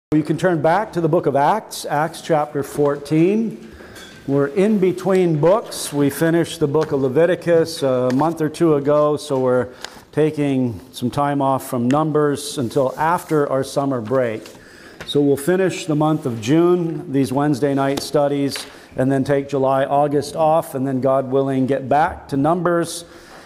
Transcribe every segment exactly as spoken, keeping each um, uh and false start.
You can turn back to the book of Acts, Acts chapter fourteen. We're in between books. We finished the book of Leviticus a month or two ago, so we're taking some time off from Numbers until after our summer break. So we'll finish the month of June, these Wednesday night studies, and then take July, August off, and then, God willing, get back to Numbers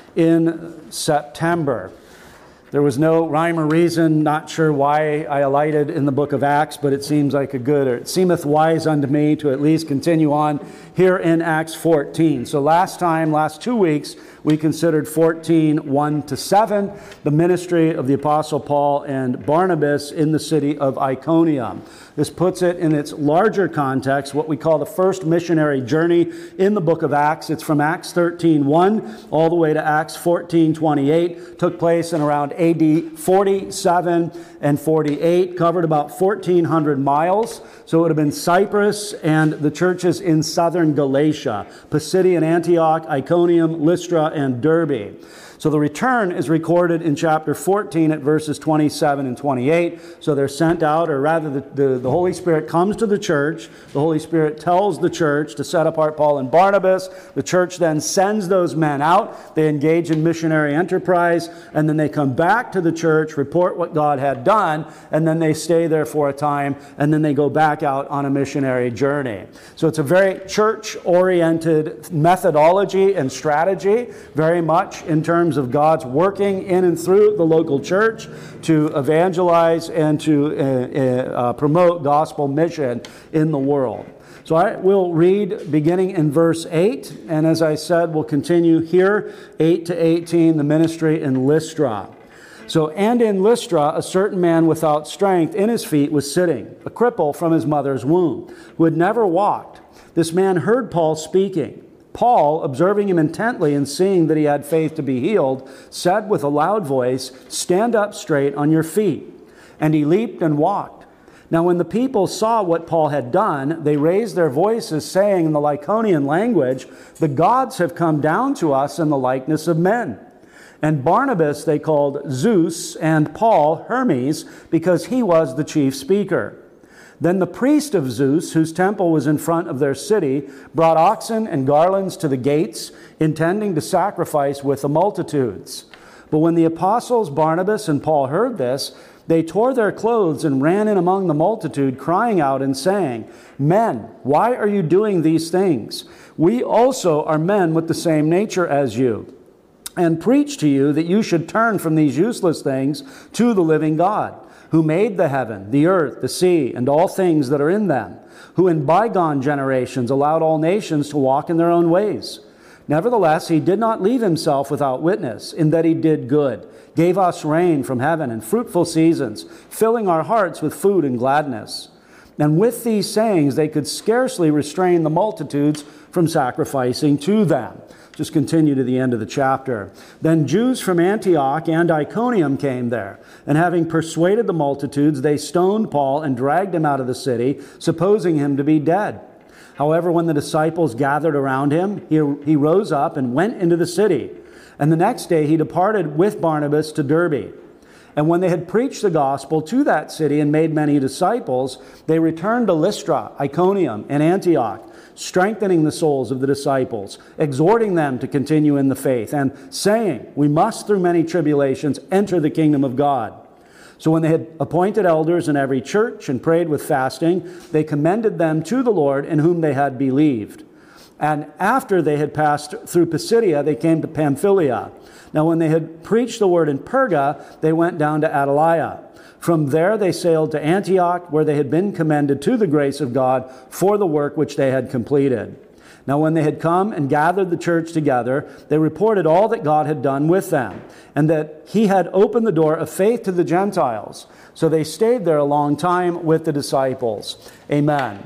in September. There was no rhyme or reason, not sure why I alighted in the book of Acts, but it seems like a good, or it seemeth wise unto me to at least continue on here in Acts fourteen. So last time, last two weeks, we considered fourteen, one to seven, the ministry of the Apostle Paul and Barnabas in the city of Iconium. This puts it in its larger context, what we call the first missionary journey in the book of Acts. It's from Acts thirteen, one all the way to Acts fourteen, twenty-eight. Took place in around A D forty-seven and forty-eight, covered about fourteen hundred miles. So it would have been Cyprus and the churches in southern Galatia, Pisidian Antioch, Iconium, Lystra, and Derbe. So the return is recorded in chapter fourteen at verses twenty-seven and twenty-eight. So they're sent out, or rather the, the, the Holy Spirit comes to the church. The Holy Spirit tells the church to set apart Paul and Barnabas. The church then sends those men out. They engage in missionary enterprise, and then they come back to the church, report what God had done, and then they stay there for a time, and then they go back out on a missionary journey. So it's a very church-oriented methodology and strategy, very much in terms of God's working in and through the local church to evangelize and to uh, uh, promote gospel mission in the world. So I will read beginning in verse eight, and as I said, we'll continue here, eight to eighteen, the ministry in Lystra. So, and in Lystra, a certain man without strength in his feet was sitting, a cripple from his mother's womb, who had never walked. This man heard Paul speaking. Paul, observing him intently and seeing that he had faith to be healed, said with a loud voice, "Stand up straight on your feet." And he leaped and walked. Now when the people saw what Paul had done, they raised their voices, saying in the Lycaonian language, "The gods have come down to us in the likeness of men." And Barnabas they called Zeus, and Paul Hermes, because he was the chief speaker. Then the priest of Zeus, whose temple was in front of their city, brought oxen and garlands to the gates, intending to sacrifice with the multitudes. But when the apostles Barnabas and Paul heard this, they tore their clothes and ran in among the multitude, crying out and saying, "Men, why are you doing these things? We also are men with the same nature as you, and preach to you that you should turn from these useless things to the living God, who made the heaven, the earth, the sea, and all things that are in them, who in bygone generations allowed all nations to walk in their own ways. Nevertheless, he did not leave himself without witness, in that he did good, gave us rain from heaven and fruitful seasons, filling our hearts with food and gladness." And with these sayings, they could scarcely restrain the multitudes from sacrificing to them. Just continue to the end of the chapter. Then Jews from Antioch and Iconium came there, and having persuaded the multitudes, they stoned Paul and dragged him out of the city, supposing him to be dead. However, when the disciples gathered around him, he, he rose up and went into the city. And the next day he departed with Barnabas to Derbe. And when they had preached the gospel to that city and made many disciples, they returned to Lystra, Iconium, and Antioch, strengthening the souls of the disciples, exhorting them to continue in the faith, and saying, "We must through many tribulations enter the kingdom of God." So when they had appointed elders in every church and prayed with fasting, they commended them to the Lord in whom they had believed. And after they had passed through Pisidia, they came to Pamphylia. Now when they had preached the word in Perga, they went down to Attalia. From there they sailed to Antioch, where they had been commended to the grace of God for the work which they had completed. Now when they had come and gathered the church together, they reported all that God had done with them, and that he had opened the door of faith to the Gentiles. So they stayed there a long time with the disciples. Amen.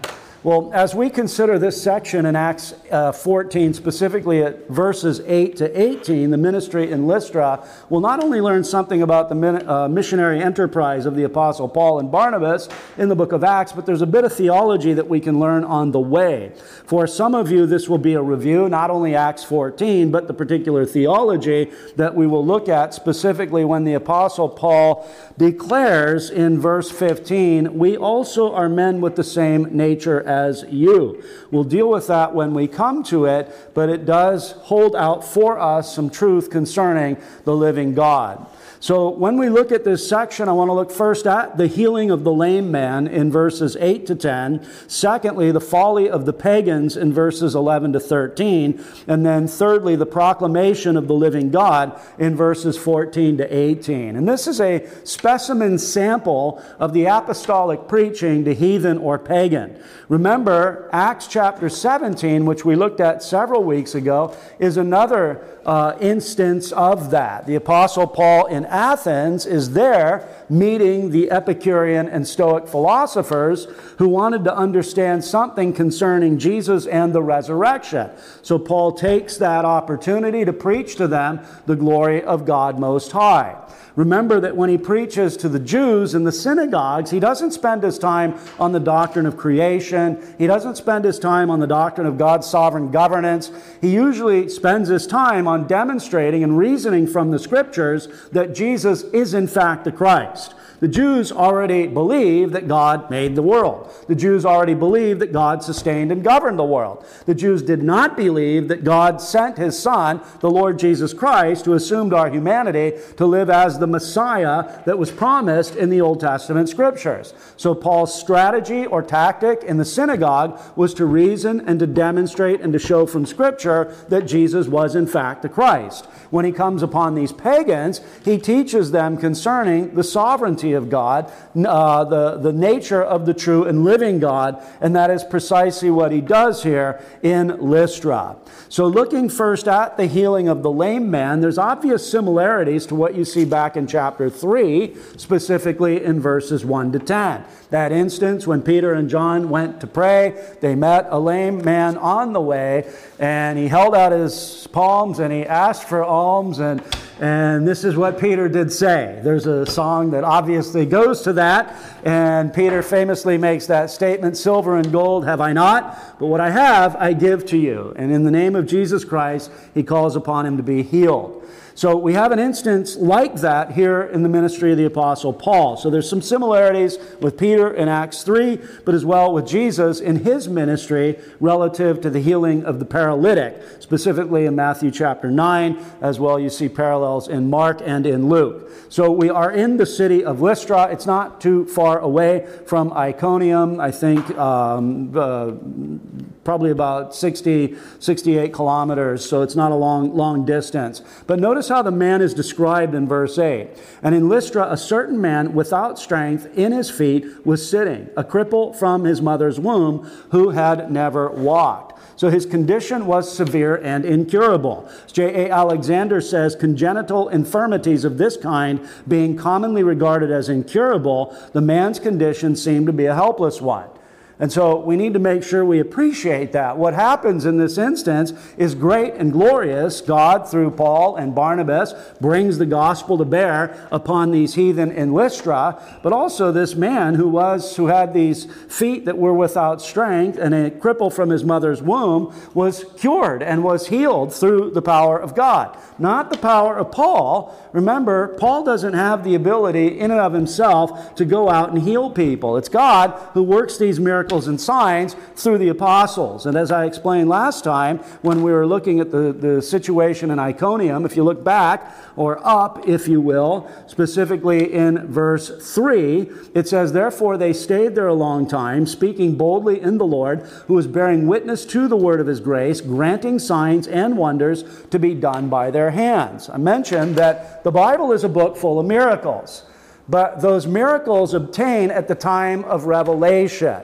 Well, as we consider this section in Acts uh, fourteen, specifically at verses eight to eighteen, the ministry in Lystra, we'll not only learn something about the min- uh, missionary enterprise of the Apostle Paul and Barnabas in the book of Acts, but there's a bit of theology that we can learn on the way. For some of you, this will be a review, not only Acts fourteen, but the particular theology that we will look at specifically when the Apostle Paul declares in verse fifteen, "We also are men with the same nature as you." We'll deal with that when we come to it, but it does hold out for us some truth concerning the living God. So when we look at this section, I want to look first at the healing of the lame man in verses eight to ten. Secondly, the folly of the pagans in verses eleven to thirteen. And then thirdly, the proclamation of the living God in verses fourteen to eighteen. And this is a specimen sample of the apostolic preaching to heathen or pagan. Remember, Acts chapter seventeen, which we looked at several weeks ago, is another uh, instance of that. The Apostle Paul in Athens is there meeting the Epicurean and Stoic philosophers who wanted to understand something concerning Jesus and the resurrection. So Paul takes that opportunity to preach to them the glory of God Most High. Remember that when he preaches to the Jews in the synagogues, he doesn't spend his time on the doctrine of creation. He doesn't spend his time on the doctrine of God's sovereign governance. He usually spends his time on demonstrating and reasoning from the Scriptures that Jesus is in fact the Christ. The Jews already believed that God made the world. The Jews already believed that God sustained and governed the world. The Jews did not believe that God sent His Son, the Lord Jesus Christ, who assumed our humanity, to live as the Messiah that was promised in the Old Testament Scriptures. So Paul's strategy or tactic in the synagogue was to reason and to demonstrate and to show from Scripture that Jesus was in fact the Christ. When he comes upon these pagans, he teaches them concerning the sovereignty of God, uh, the, the nature of the true and living God, and that is precisely what he does here in Lystra. So looking first at the healing of the lame man, there's obvious similarities to what you see back in chapter three, specifically in verses one to ten. That instance when Peter and John went to pray, they met a lame man on the way, and he held out his palms and he asked for alms, and And this is what Peter did say. There's a song that obviously goes to that, and Peter famously makes that statement, "Silver and gold have I not, but what I have I give to you." And in the name of Jesus Christ, he calls upon him to be healed. So we have an instance like that here in the ministry of the Apostle Paul. So there's some similarities with Peter in Acts three, but as well with Jesus in his ministry relative to the healing of the paralytic, specifically in Matthew chapter nine, as well you see parallels in Mark and in Luke. So we are in the city of Lystra. It's not too far away from Iconium. I think um, uh, probably about sixty, sixty-eight kilometers, so it's not a long, long distance. But notice how the man is described in verse eight. "And in Lystra, a certain man without strength in his feet was sitting, a cripple from his mother's womb, who had never walked." So his condition was severe and incurable. J A Alexander says, congenital infirmities of this kind being commonly regarded as incurable, the man's condition seemed to be a helpless one. And so we need to make sure we appreciate that. What happens in this instance is great and glorious. God, through Paul and Barnabas, brings the gospel to bear upon these heathen in Lystra, but also this man who was who had these feet that were without strength and a cripple from his mother's womb was cured and was healed through the power of God. Not the power of Paul. Remember, Paul doesn't have the ability in and of himself to go out and heal people. It's God who works these miracles and signs through the apostles. And as I explained last time, when we were looking at the, the situation in Iconium, if you look back, or up, if you will, specifically in verse three, it says, "Therefore they stayed there a long time, speaking boldly in the Lord, who was bearing witness to the word of his grace, granting signs and wonders to be done by their hands." I mentioned that the Bible is a book full of miracles, but those miracles obtain at the time of revelation.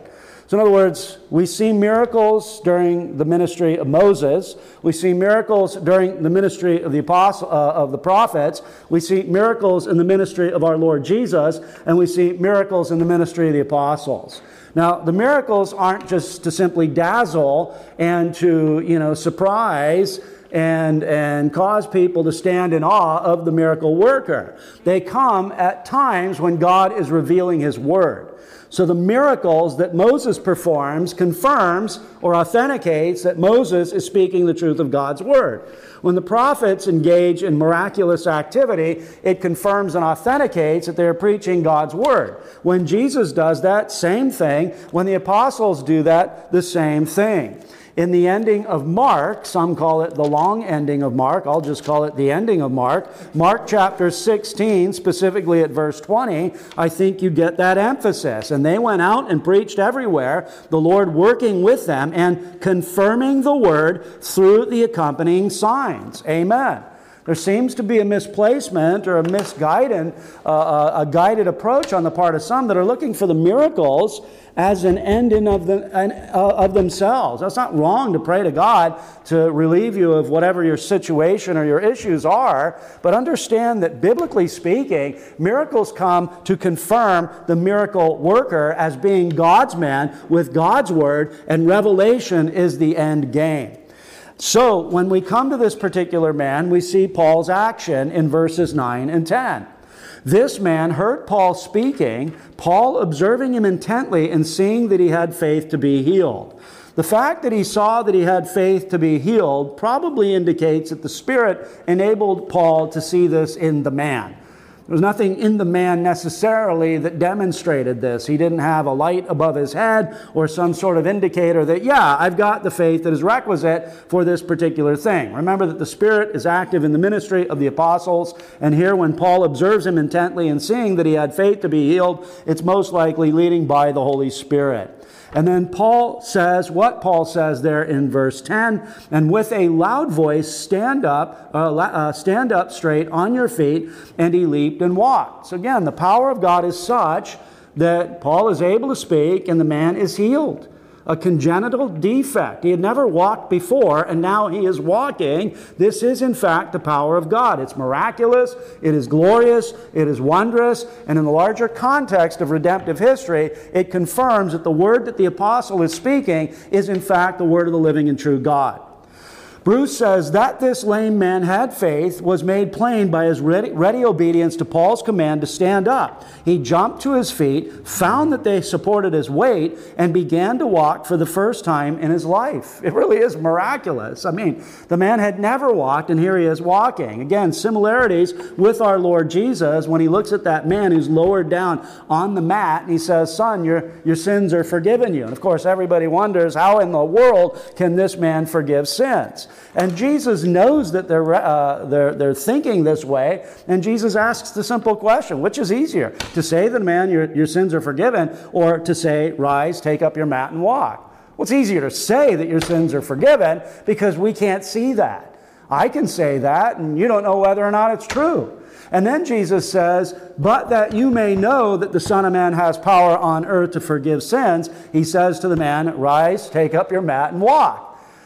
So in other words, we see miracles during the ministry of Moses. We see miracles during the ministry of the apostle, uh, of the prophets. We see miracles in the ministry of our Lord Jesus, and we see miracles in the ministry of the apostles. Now, the miracles aren't just to simply dazzle and to, you know, surprise and, and cause people to stand in awe of the miracle worker. They come at times when God is revealing His Word. So the miracles that Moses performs confirms or authenticates that Moses is speaking the truth of God's Word. When the prophets engage in miraculous activity, it confirms and authenticates that they're preaching God's Word. When Jesus does that, same thing. When the apostles do that, the same thing. In the ending of Mark, some call it the long ending of Mark. I'll just call it the ending of Mark. Mark chapter sixteen, specifically at verse twenty, I think you get that emphasis. And they went out and preached everywhere, the Lord working with them and confirming the word through the accompanying signs. Amen. There seems to be a misplacement or a misguided, uh, a guided approach on the part of some that are looking for the miracles as an end in of, the, uh, of themselves. That's not wrong to pray to God to relieve you of whatever your situation or your issues are, but understand that biblically speaking, miracles come to confirm the miracle worker as being God's man with God's Word, and revelation is the end game. So, when we come to this particular man, we see Paul's action in verses nine and ten. This man heard Paul speaking, Paul observing him intently and seeing that he had faith to be healed. The fact that he saw that he had faith to be healed probably indicates that the Spirit enabled Paul to see this in the man. There was nothing in the man necessarily that demonstrated this. He didn't have a light above his head or some sort of indicator that, yeah, I've got the faith that is requisite for this particular thing. Remember that the Spirit is active in the ministry of the apostles, and here when Paul observes him intently and seeing that he had faith to be healed, it's most likely leading by the Holy Spirit. And then Paul says what Paul says there in verse ten, and with a loud voice, stand up, uh, uh, stand up straight on your feet, and he leaped and walked. So again, the power of God is such that Paul is able to speak and the man is healed. A congenital defect. He had never walked before, and now he is walking. This is, in fact, the power of God. It's miraculous, it is glorious, it is wondrous, and in the larger context of redemptive history, it confirms that the word that the apostle is speaking is, in fact, the word of the living and true God. Bruce says that this lame man had faith was made plain by his ready, ready obedience to Paul's command to stand up. He jumped to his feet, found that they supported his weight, and began to walk for the first time in his life. It really is miraculous. I mean, the man had never walked, and here he is walking. Again, similarities with our Lord Jesus when he looks at that man who's lowered down on the mat, and he says, son, your, your sins are forgiven you. And of course, everybody wonders, how in the world can this man forgive sins? And Jesus knows that they're, uh, they're, they're thinking this way, and Jesus asks the simple question, which is easier, to say to the man, your, your sins are forgiven, or to say, rise, take up your mat and walk? Well, it's easier to say that your sins are forgiven because we can't see that. I can say that, and you don't know whether or not it's true. And then Jesus says, but that you may know that the Son of Man has power on earth to forgive sins, he says to the man, rise, take up your mat and walk.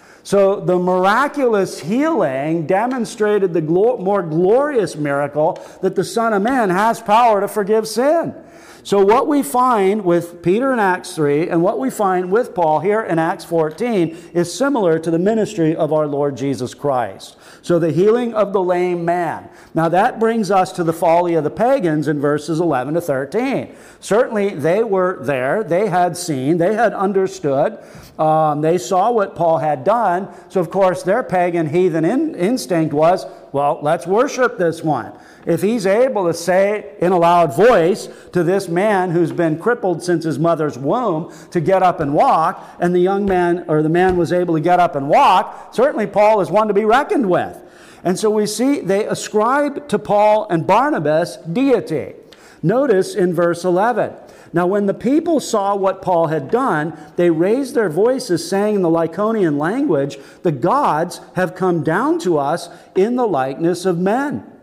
So the miraculous healing demonstrated the glo- more glorious miracle that the Son of Man has power to forgive sin. So what we find with Peter in Acts three and what we find with Paul here in Acts fourteen is similar to the ministry of our Lord Jesus Christ. So the healing of the lame man. Now that brings us to the folly of the pagans in verses eleven to thirteen. Certainly they were there, they had seen, they had understood, um, they saw what Paul had done. So of course their pagan heathen in, instinct was, well, let's worship this one. If he's able to say in a loud voice to this man who's been crippled since his mother's womb to get up and walk, and the young man or the man was able to get up and walk, certainly Paul is one to be reckoned with. And so we see they ascribe to Paul and Barnabas deity. Notice in verse eleven. Now when the people saw what Paul had done, they raised their voices, saying in the Lycaonian language, the gods have come down to us in the likeness of men.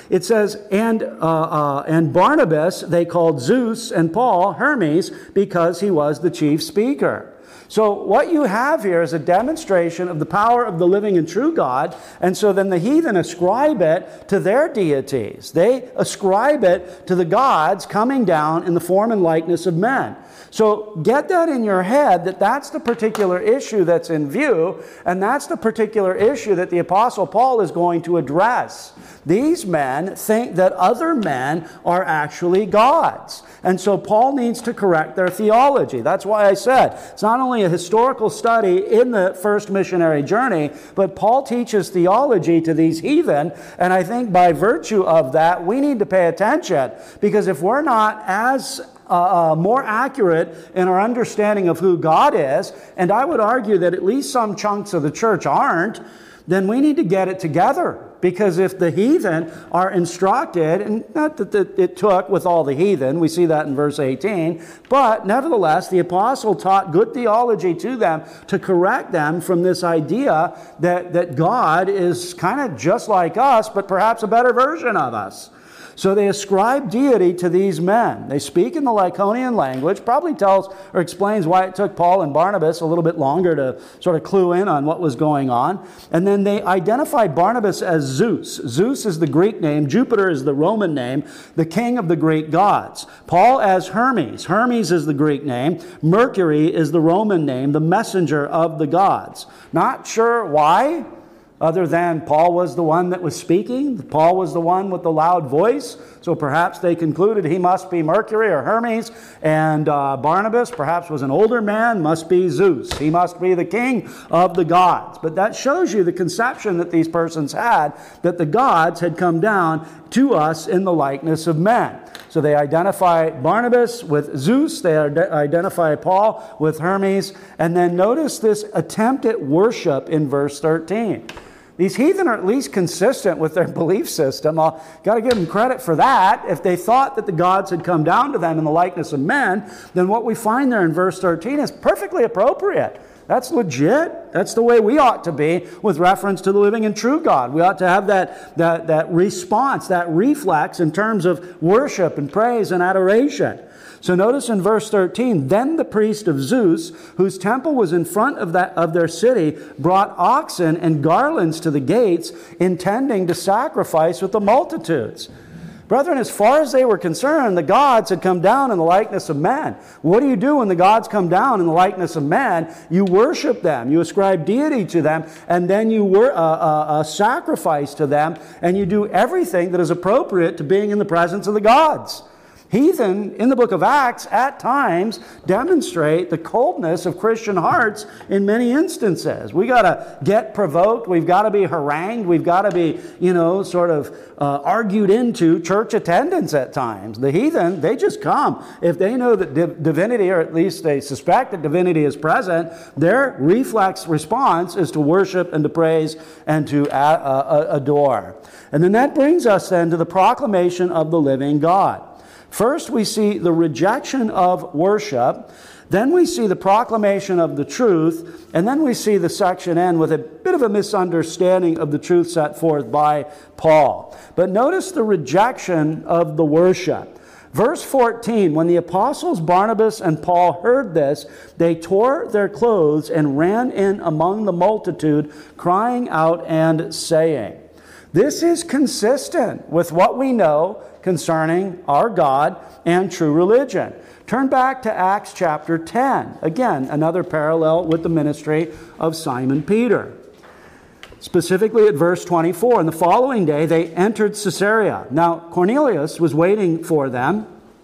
It says, and, uh, uh, and Barnabas they called Zeus, and Paul Hermes, because he was the chief speaker. So what you have here is a demonstration of the power of the living and true God, and so then the heathen ascribe it to their deities. They ascribe it to the gods coming down in the form and likeness of men. So get that in your head, that that's the particular issue that's in view, and that's the particular issue that the Apostle Paul is going to address. These men think that other men are actually gods. And so Paul needs to correct their theology. That's why I said it's not only a historical study in the first missionary journey, but Paul teaches theology to these heathen, and I think by virtue of that, we need to pay attention, because if we're not as Uh, uh, more accurate in our understanding of who God is, and I would argue that at least some chunks of the church aren't, then we need to get it together. Because if the heathen are instructed, and not that it took with all the heathen, we see that in verse eighteen, but nevertheless, the apostle taught good theology to them to correct them from this idea that, that God is kind of just like us, but perhaps a better version of us. So they ascribe deity to these men. They speak in the Lycaonian language, probably tells or explains why it took Paul and Barnabas a little bit longer to sort of clue in on what was going on. And then they identify Barnabas as Zeus. Zeus is the Greek name. Jupiter is the Roman name, the king of the Greek gods. Paul as Hermes. Hermes is the Greek name. Mercury is the Roman name, the messenger of the gods. Not sure why, other than Paul was the one that was speaking. Paul was the one with the loud voice. So perhaps they concluded he must be Mercury or Hermes. And uh, Barnabas perhaps was an older man, must be Zeus. He must be the king of the gods. But that shows you the conception that these persons had, that the gods had come down to us in the likeness of men. So they identify Barnabas with Zeus. They identify Paul with Hermes. And then notice this attempt at worship in verse thirteen. These heathen are at least consistent with their belief system. I've got to give them credit for that. If they thought that the gods had come down to them in the likeness of men, then what we find there in verse thirteen is perfectly appropriate. That's legit. That's the way we ought to be with reference to the living and true God. We ought to have that, that, that response, that reflex in terms of worship and praise and adoration. So notice in verse thirteen, then the priest of Zeus, whose temple was in front of that of their city, brought oxen and garlands to the gates, intending to sacrifice with the multitudes. Brethren, as far as they were concerned, the gods had come down in the likeness of men. What do you do when the gods come down in the likeness of men? You worship them. You ascribe deity to them, and then you wor- uh, uh, uh, sacrifice to them, and you do everything that is appropriate to being in the presence of the gods. Heathen, in the book of Acts, at times demonstrate the coldness of Christian hearts in many instances. We got to get provoked. We've got to be harangued. We've got to be, you know, sort of uh, argued into church attendance at times. The heathen, they just come. If they know that div- divinity, or at least they suspect that divinity is present, their reflex response is to worship and to praise and to a- uh, adore. And then that brings us then to the proclamation of the living God. First, we see the rejection of worship. Then we see the proclamation of the truth. And then we see the section end with a bit of a misunderstanding of the truth set forth by Paul. But notice the rejection of the worship. Verse fourteen, when the apostles Barnabas and Paul heard this, they tore their clothes and ran in among the multitude, crying out and saying. This is consistent with what we know concerning our God and true religion. Turn back to Acts chapter ten. Again, another parallel with the ministry of Simon Peter. Specifically at verse twenty-four, and the following day they entered Caesarea. Now Cornelius was waiting for them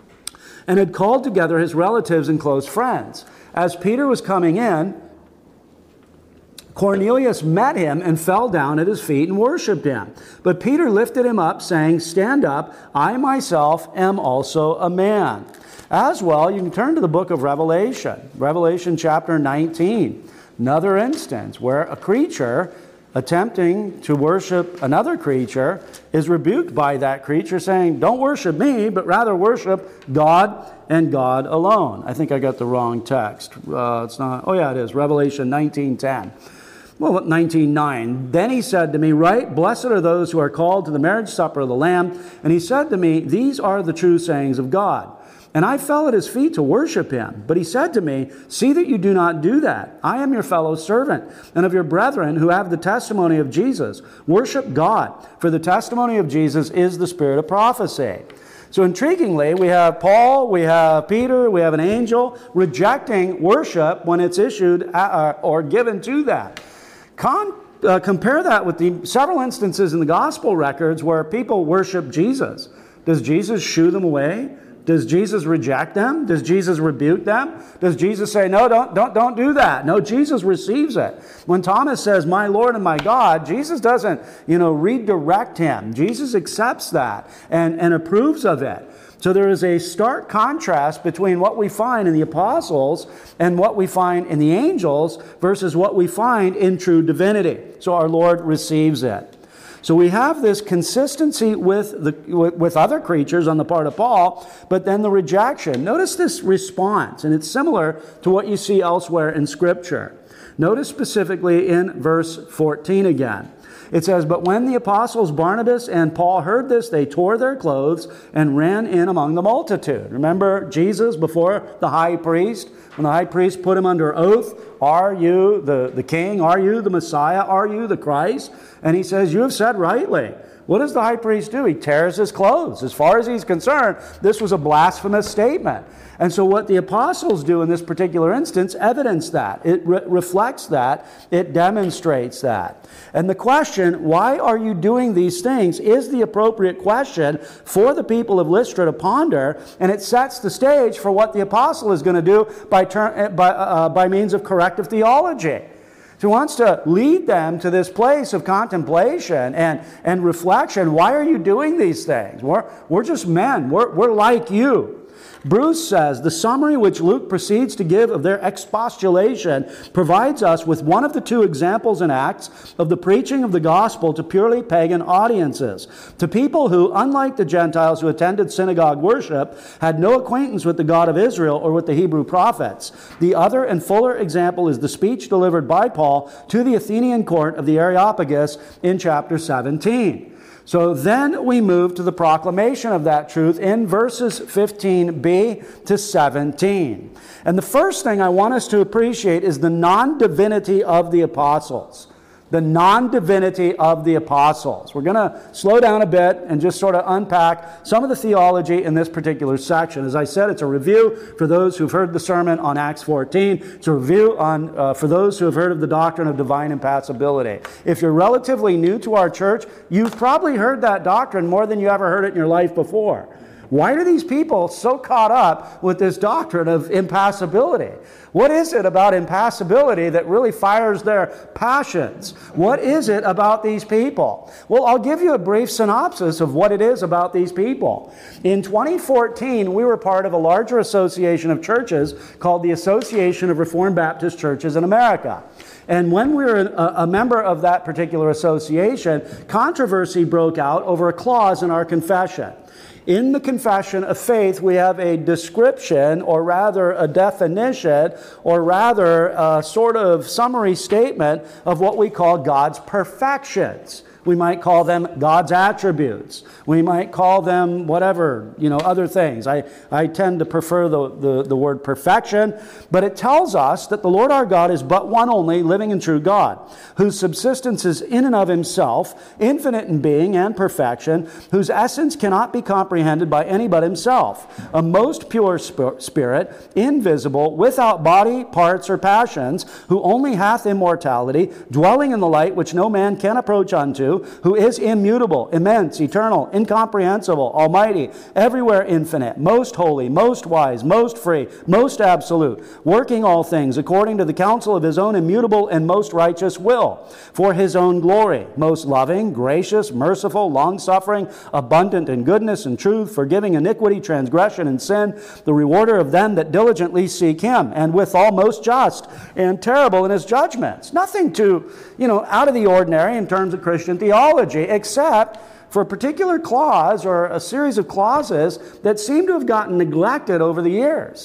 and had called together his relatives and close friends. As Peter was coming in, Cornelius met him and fell down at his feet and worshipped him. But Peter lifted him up, saying, "Stand up, I myself am also a man." As well, you can turn to the book of Revelation, Revelation chapter nineteen. Another instance where a creature attempting to worship another creature is rebuked by that creature, saying, "Don't worship me, but rather worship God and God alone." I think I got the wrong text. Uh, it's not. Oh yeah, it is. Revelation nineteen ten. Well, nineteen nine. Then he said to me, right, blessed are those who are called to the marriage supper of the Lamb. And he said to me, these are the true sayings of God. And I fell at his feet to worship him. But he said to me, see that you do not do that. I am your fellow servant and of your brethren who have the testimony of Jesus. Worship God, for the testimony of Jesus is the spirit of prophecy. So intriguingly, we have Paul, we have Peter, we have an angel rejecting worship when it's issued uh, or given to that. Con- uh, compare that with the several instances in the gospel records where people worship Jesus. Does Jesus shoo them away? Does Jesus reject them? Does Jesus rebuke them? Does Jesus say, no, don't, don't, don't do that? No, Jesus receives it. When Thomas says, my Lord and my God, Jesus doesn't, you know, redirect him. Jesus accepts that and, and approves of it. So there is a stark contrast between what we find in the apostles and what we find in the angels versus what we find in true divinity. So our Lord receives it. So we have this consistency with the with other creatures on the part of Paul, but then the rejection. Notice this response, and it's similar to what you see elsewhere in Scripture. Notice specifically in verse fourteen again. It says, but when the apostles Barnabas and Paul heard this, they tore their clothes and ran in among the multitude. Remember Jesus before the high priest? When the high priest put him under oath, are you the, the king? Are you the Messiah? Are you the Christ? And he says, you have said rightly. What does the high priest do? He tears his clothes. As far as he's concerned, this was a blasphemous statement. And so what the apostles do in this particular instance evidence that. It re- reflects that. It demonstrates that. And the question, why are you doing these things, is the appropriate question for the people of Lystra to ponder, and it sets the stage for what the apostle is going to do by, ter- by, uh, by means of corrective theology. So he wants to lead them to this place of contemplation and, and reflection. Why are you doing these things? We're, we're just men. We're, we're like you. Bruce says, the summary which Luke proceeds to give of their expostulation provides us with one of the two examples in Acts of the preaching of the gospel to purely pagan audiences, to people who, unlike the Gentiles who attended synagogue worship, had no acquaintance with the God of Israel or with the Hebrew prophets. The other and fuller example is the speech delivered by Paul to the Athenian court of the Areopagus in chapter seventeen. So then we move to the proclamation of that truth in verses fifteen b to seventeen. And the first thing I want us to appreciate is the non-divinity of the apostles. The non-divinity of the apostles. We're going to slow down a bit and just sort of unpack some of the theology in this particular section. As I said, it's a review for those who've heard the sermon on Acts fourteen. It's a review on uh, for those who have heard of the doctrine of divine impassibility. If you're relatively new to our church, you've probably heard that doctrine more than you ever heard it in your life before. Why are these people so caught up with this doctrine of impassibility? What is it about impassibility that really fires their passions? What is it about these people? Well, I'll give you a brief synopsis of what it is about these people. In twenty fourteen, we were part of a larger association of churches called the Association of Reformed Baptist Churches in America. And when we were a, a member of that particular association, controversy broke out over a clause in our confession. In the confession of faith, we have a description, or rather a definition, or rather a sort of summary statement of what we call God's perfections. We might call them God's attributes. We might call them whatever, you know, other things. I, I tend to prefer the, the, the word perfection, but it tells us that the Lord our God is but one only, living and true God, whose subsistence is in and of himself, infinite in being and perfection, whose essence cannot be comprehended by any but himself, a most pure sp- spirit, invisible, without body, parts, or passions, who only hath immortality, dwelling in the light which no man can approach unto, who is immutable, immense, eternal, incomprehensible, almighty, everywhere infinite, most holy, most wise, most free, most absolute, working all things according to the counsel of his own immutable and most righteous will, for his own glory, most loving, gracious, merciful, long-suffering, abundant in goodness and truth, forgiving iniquity, transgression, and sin, the rewarder of them that diligently seek him, and withal most just and terrible in his judgments. Nothing too, you know, out of the ordinary in terms of Christian theology, except for a particular clause or a series of clauses that seem to have gotten neglected over the years.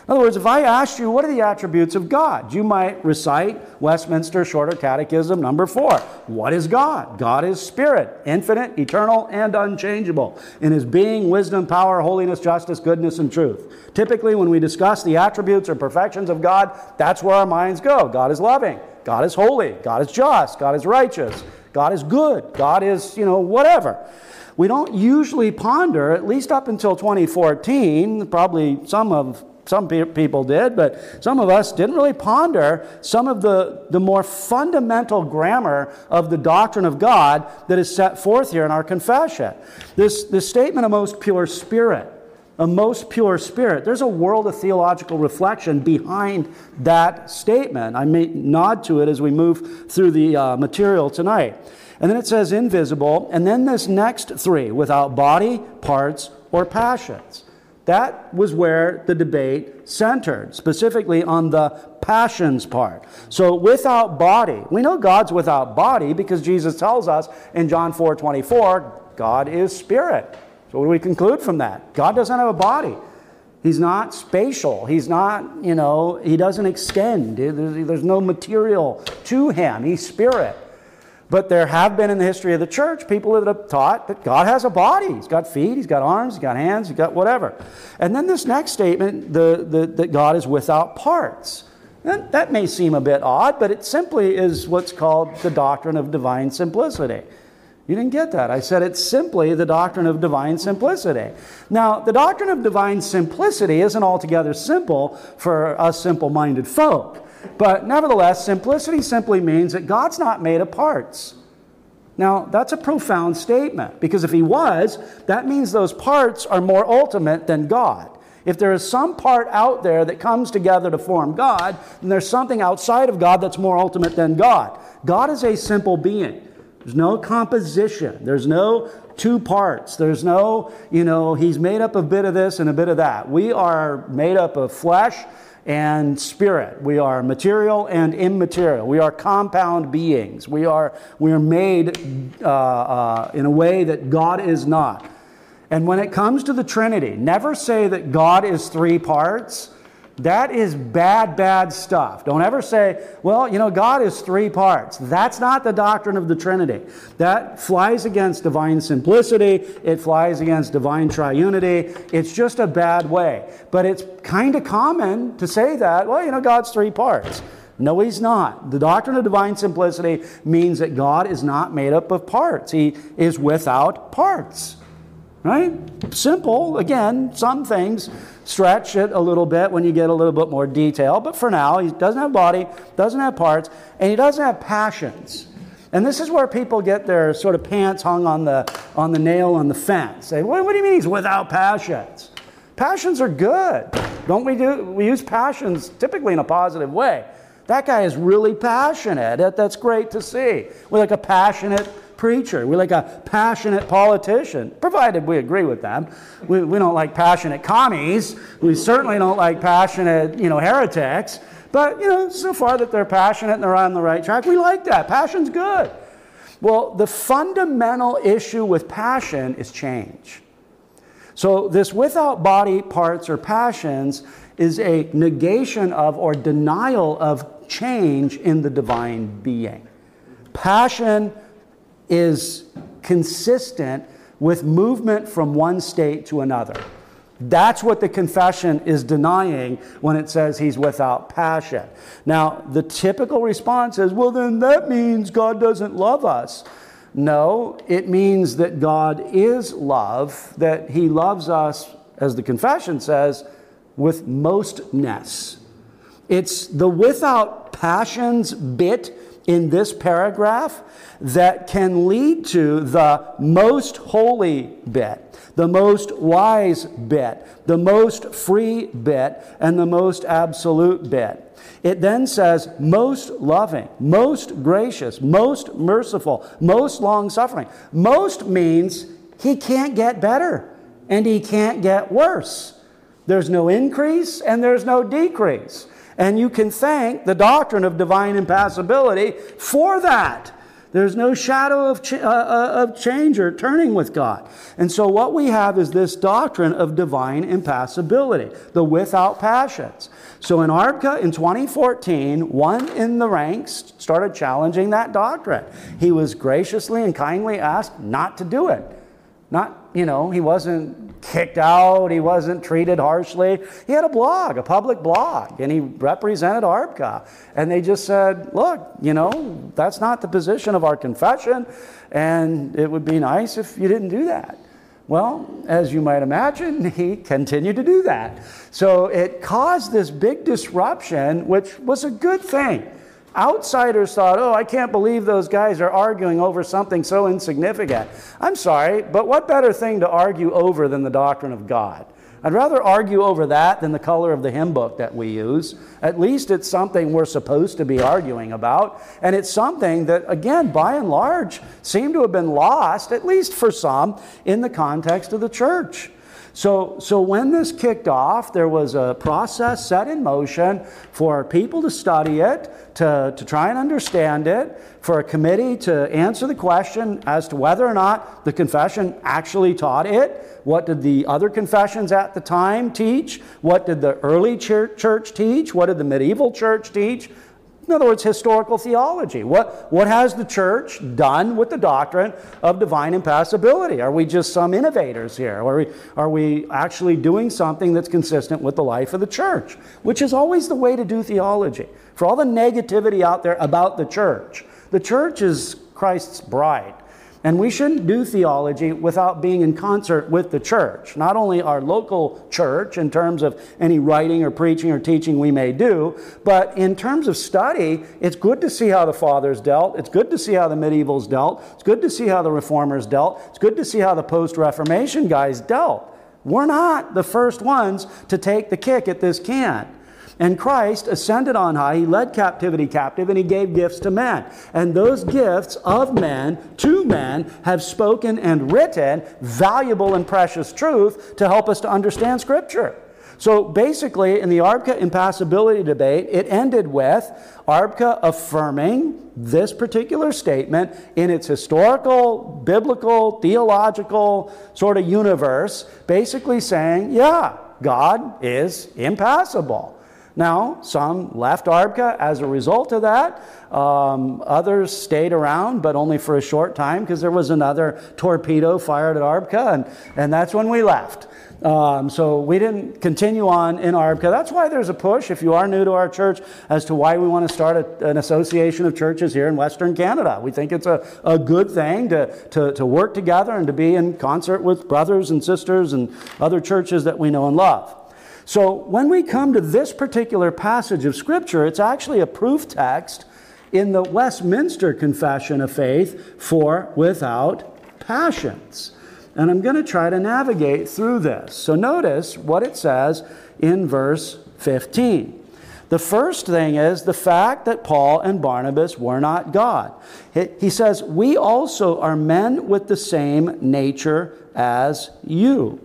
In other words, if I asked you, what are the attributes of God? You might recite Westminster Shorter Catechism number four. What is God? God is spirit, infinite, eternal, and unchangeable in his being, wisdom, power, holiness, justice, goodness, and truth. Typically, when we discuss the attributes or perfections of God, that's where our minds go. God is loving. God is holy. God is just. God is righteous. God is good. God is, you know, whatever. We don't usually ponder, at least up until twenty fourteen, probably some of Some pe- people did, but some of us didn't really ponder some of the, the more fundamental grammar of the doctrine of God that is set forth here in our confession. This, this statement, a most pure spirit, a most pure spirit, there's a world of theological reflection behind that statement. I may nod to it as we move through the uh, material tonight. And then it says invisible, and then this next three, without body, parts, or passions. That was where the debate centered, specifically on the passions part. So without body, we know God's without body because Jesus tells us in John four twenty-four, God is spirit. So what do we conclude from that? God doesn't have a body. He's not spatial. He's not, you know, he doesn't extend. There's, there's no material to him. He's spirit. But there have been in the history of the church people that have taught that God has a body. He's got feet, he's got arms, he's got hands, he's got whatever. And then this next statement, the, the, that God is without parts. That, that may seem a bit odd, but it simply is what's called the doctrine of divine simplicity. You didn't get that. I said it's simply the doctrine of divine simplicity. Now, the doctrine of divine simplicity isn't altogether simple for us simple-minded folk. But nevertheless, simplicity simply means that God's not made of parts. Now, that's a profound statement, because if he was, that means those parts are more ultimate than God. If there is some part out there that comes together to form God, then there's something outside of God that's more ultimate than God. God is a simple being. There's no composition. There's no two parts. There's no, you know, he's made up a bit of this and a bit of that. We are made up of flesh and spirit. We are material and immaterial. We are compound beings. We are, we are made uh, uh, in a way that God is not. And when it comes to the Trinity, never say that God is three parts. That is bad, bad stuff. Don't ever say, well, you know, God is three parts. That's not the doctrine of the Trinity. That flies against divine simplicity. It flies against divine triunity. It's just a bad way. But it's kind of common to say that, well, you know, God's three parts. No, he's not. The doctrine of divine simplicity means that God is not made up of parts. He is without parts. Right? Simple. Again, some things stretch it a little bit when you get a little bit more detail. But for now, he doesn't have body, doesn't have parts, and he doesn't have passions. And this is where people get their sort of pants hung on the on the nail on the fence. Say, what, what do you mean he's without passions? Passions are good. Don't we do? We use passions typically in a positive way. That guy is really passionate. That, that's great to see. We're like a passionate preacher. We're like a passionate politician, provided we agree with them. We, we don't like passionate commies. We certainly don't like passionate, you know, heretics. But, you know, so far that they're passionate and they're on the right track, we like that. Passion's good. Well, the fundamental issue with passion is change. So this without body, parts, or passions is a negation of or denial of change in the divine being. Passion is consistent with movement from one state to another. That's what the confession is denying when it says he's without passion. Now, the typical response is, well, then that means God doesn't love us. No, it means that God is love, that he loves us, as the confession says, with mostness. It's the without passions bit in this paragraph that can lead to the most holy bit, the most wise bit, the most free bit, and the most absolute bit. It then says most loving, most gracious, most merciful, most long-suffering. Most means he can't get better and he can't get worse. There's no increase and there's no decrease. And you can thank the doctrine of divine impassibility for that. There's no shadow of, ch- uh, uh, of change or turning with God. And so what we have is this doctrine of divine impassibility, the without passions. So in A R B C A in twenty fourteen, one in the ranks started challenging that doctrine. He was graciously and kindly asked not to do it. Not, you know, he wasn't kicked out, he wasn't treated harshly. He had a blog, a public blog, and he represented A R B C A. And they just said, look, you know, that's not the position of our confession, and it would be nice if you didn't do that. Well, as you might imagine, he continued to do that. So it caused this big disruption, which was a good thing. Outsiders thought, oh, I can't believe those guys are arguing over something so insignificant. I'm sorry, but what better thing to argue over than the doctrine of God? I'd rather argue over that than the color of the hymn book that we use. At least it's something we're supposed to be arguing about. And it's something that, again, by and large, seemed to have been lost, at least for some, in the context of the church. So, so when this kicked off, there was a process set in motion for people to study it, to, to try and understand it, for a committee to answer the question as to whether or not the confession actually taught it. What did the other confessions at the time teach? What did the early church teach? What did the medieval church teach? In other words, historical theology. What, what has the church done with the doctrine of divine impassibility? Are we just some innovators here? Are we, are we actually doing something that's consistent with the life of the church? Which is always the way to do theology. For all the negativity out there about the church, the church is Christ's bride. And we shouldn't do theology without being in concert with the church. Not only our local church in terms of any writing or preaching or teaching we may do, but in terms of study, it's good to see how the fathers dealt. It's good to see how the medievals dealt. It's good to see how the reformers dealt. It's good to see how the post-Reformation guys dealt. We're not the first ones to take the kick at this can. And Christ ascended on high, he led captivity captive, and he gave gifts to men. And those gifts of men to men have spoken and written valuable and precious truth to help us to understand Scripture. So basically, in the A R B C A impassibility debate, it ended with A R B C A affirming this particular statement in its historical, biblical, theological sort of universe, basically saying, yeah, God is impassible. Now, some left A R B C A as a result of that. Um, others stayed around, but only for a short time because there was another torpedo fired at A R B C A, and, and that's when we left. Um, so we didn't continue on in A R B C A. That's why there's a push, if you are new to our church, as to why we want to start a, an association of churches here in Western Canada. We think it's a, a good thing to, to, to work together and to be in concert with brothers and sisters and other churches that we know and love. So when we come to this particular passage of Scripture, it's actually a proof text in the Westminster Confession of Faith for without passions. And I'm going to try to navigate through this. So notice what it says in verse fifteen. The first thing is the fact that Paul and Barnabas were not God. He says, we also are men with the same nature as you.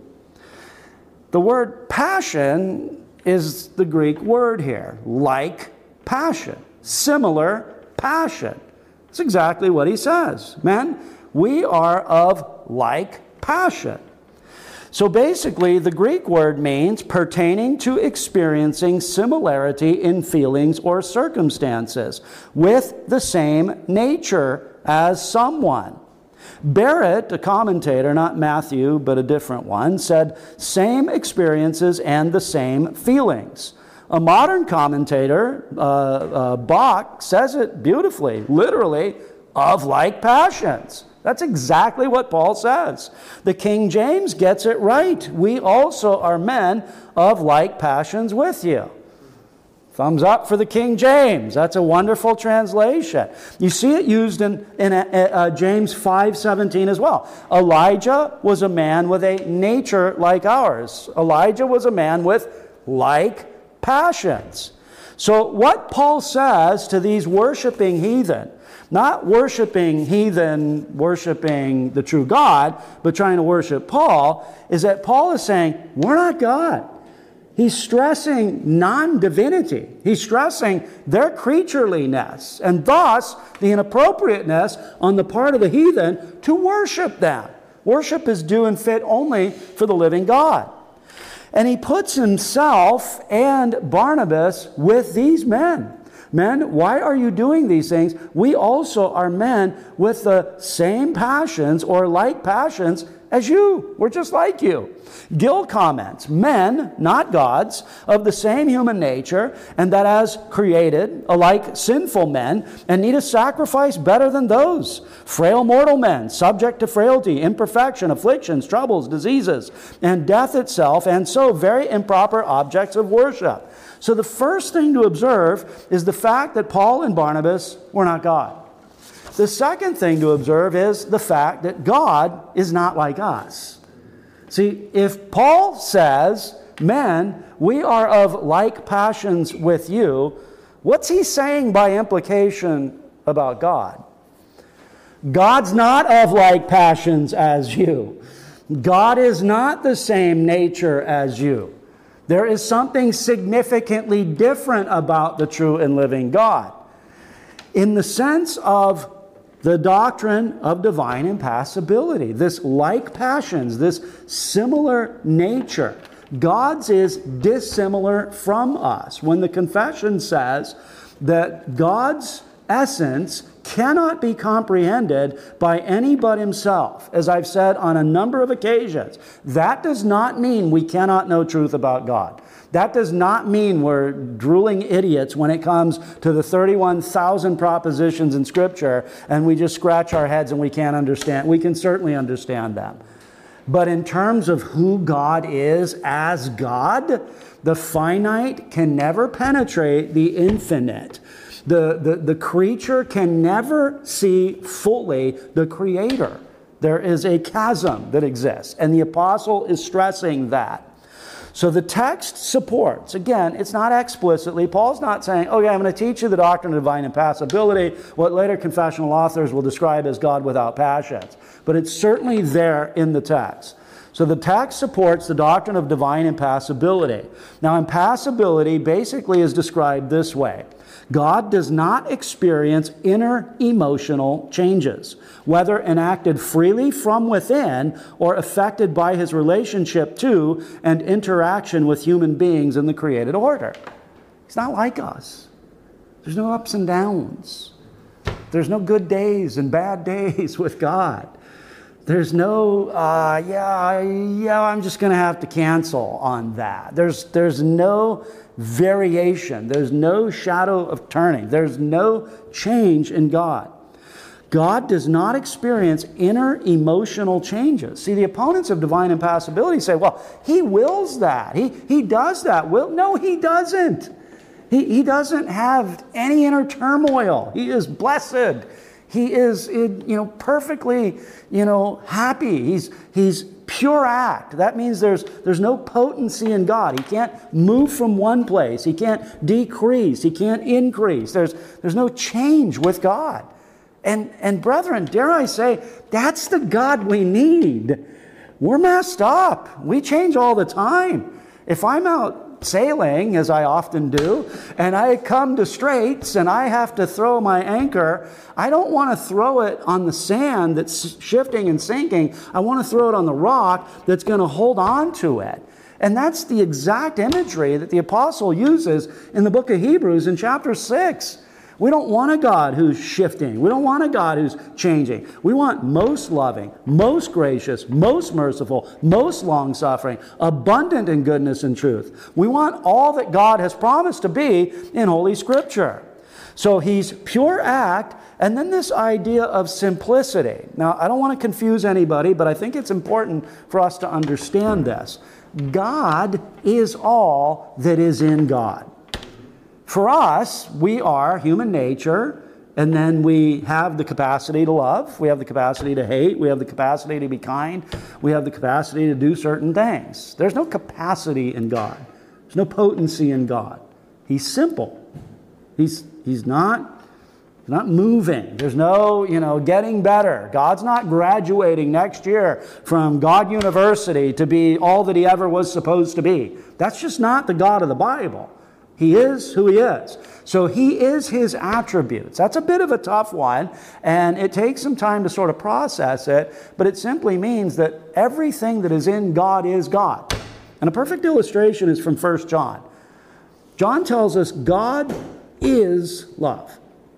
The word passion is the Greek word here. Like passion. Similar passion. That's exactly what he says. Men, we are of like passion. So basically, the Greek word means pertaining to experiencing similarity in feelings or circumstances with the same nature as someone. Barrett, a commentator, not Matthew, but a different one, said same experiences and the same feelings. A modern commentator, uh, uh, Bach, says it beautifully, literally, of like passions. That's exactly what Paul says. The King James gets it right. We also are men of like passions with you. Thumbs up for the King James. That's a wonderful translation. You see it used in, in a, a, a James five seventeen as well. Elijah was a man with a nature like ours. Elijah was a man with like passions. So what Paul says to these worshiping heathen, not worshiping heathen, worshiping the true God, but trying to worship Paul, is that Paul is saying, we're not God. He's stressing non-divinity. He's stressing their creatureliness and thus the inappropriateness on the part of the heathen to worship them. Worship is due and fit only for the living God. And he puts himself and Barnabas with these men. Men, why are you doing these things? We also are men with the same passions or like passions as you. We're just like you. Gill comments, men, not gods, of the same human nature, and that as created, alike sinful men, and need a sacrifice better than those. Frail mortal men, subject to frailty, imperfection, afflictions, troubles, diseases, and death itself, and so very improper objects of worship. So the first thing to observe is the fact that Paul and Barnabas were not God. The second thing to observe is the fact that God is not like us. See, if Paul says, men, we are of like passions with you, what's he saying by implication about God? God's not of like passions as you. God is not the same nature as you. There is something significantly different about the true and living God. In the sense of the doctrine of divine impassibility, this like passions, this similar nature. God's is dissimilar from us. When the confession says that God's essence cannot be comprehended by any but himself, as I've said on a number of occasions, that does not mean we cannot know truth about God. That does not mean we're drooling idiots when it comes to the thirty-one thousand propositions in Scripture and we just scratch our heads and we can't understand. We can certainly understand them. But in terms of who God is as God, the finite can never penetrate the infinite. The, the, the creature can never see fully the Creator. There is a chasm that exists, and the apostle is stressing that. So the text supports, again, it's not explicitly, Paul's not saying, okay, I'm going to teach you the doctrine of divine impassibility, what later confessional authors will describe as God without passions. But it's certainly there in the text. So the text supports the doctrine of divine impassibility. Now, impassibility basically is described this way. God does not experience inner emotional changes, whether enacted freely from within or affected by his relationship to and interaction with human beings in the created order. He's not like us. There's no ups and downs. There's no good days and bad days with God. There's no, uh, yeah, yeah, I'm just going to have to cancel on that. There's, there's no variation. There's no shadow of turning. There's no change in God. God does not experience inner emotional changes. See, the opponents of divine impassibility say, well, he wills that. He, he does that. Will? No, he doesn't. He, he doesn't have any inner turmoil. He is blessed. He is, you know, perfectly, you know, happy. He's, he's pure act. That means there's, there's no potency in God. He can't move from one place. He can't decrease. He can't increase. There's, there's no change with God. And, and brethren, dare I say, that's the God we need. We're messed up. We change all the time. If I'm out sailing, as I often do, and I come to straits and I have to throw my anchor, I don't want to throw it on the sand that's shifting and sinking. I want to throw it on the rock that's going to hold on to it. And that's the exact imagery that the apostle uses in the book of Hebrews in chapter six. We don't want a God who's shifting. We don't want a God who's changing. We want most loving, most gracious, most merciful, most long-suffering, abundant in goodness and truth. We want all that God has promised to be in Holy Scripture. So he's pure act, and then this idea of simplicity. Now, I don't want to confuse anybody, but I think it's important for us to understand this. God is all that is in God. For us, we are human nature, and then we have the capacity to love, we have the capacity to hate, we have the capacity to be kind, we have the capacity to do certain things. There's no capacity in God. There's no potency in God. He's simple. He's, he's not, not moving. There's no, you know, getting better. God's not graduating next year from God University to be all that he ever was supposed to be. That's just not the God of the Bible. He is who he is. So he is his attributes. That's a bit of a tough one, and it takes some time to sort of process it, but it simply means that everything that is in God is God. And a perfect illustration is from First John. John tells us God is love.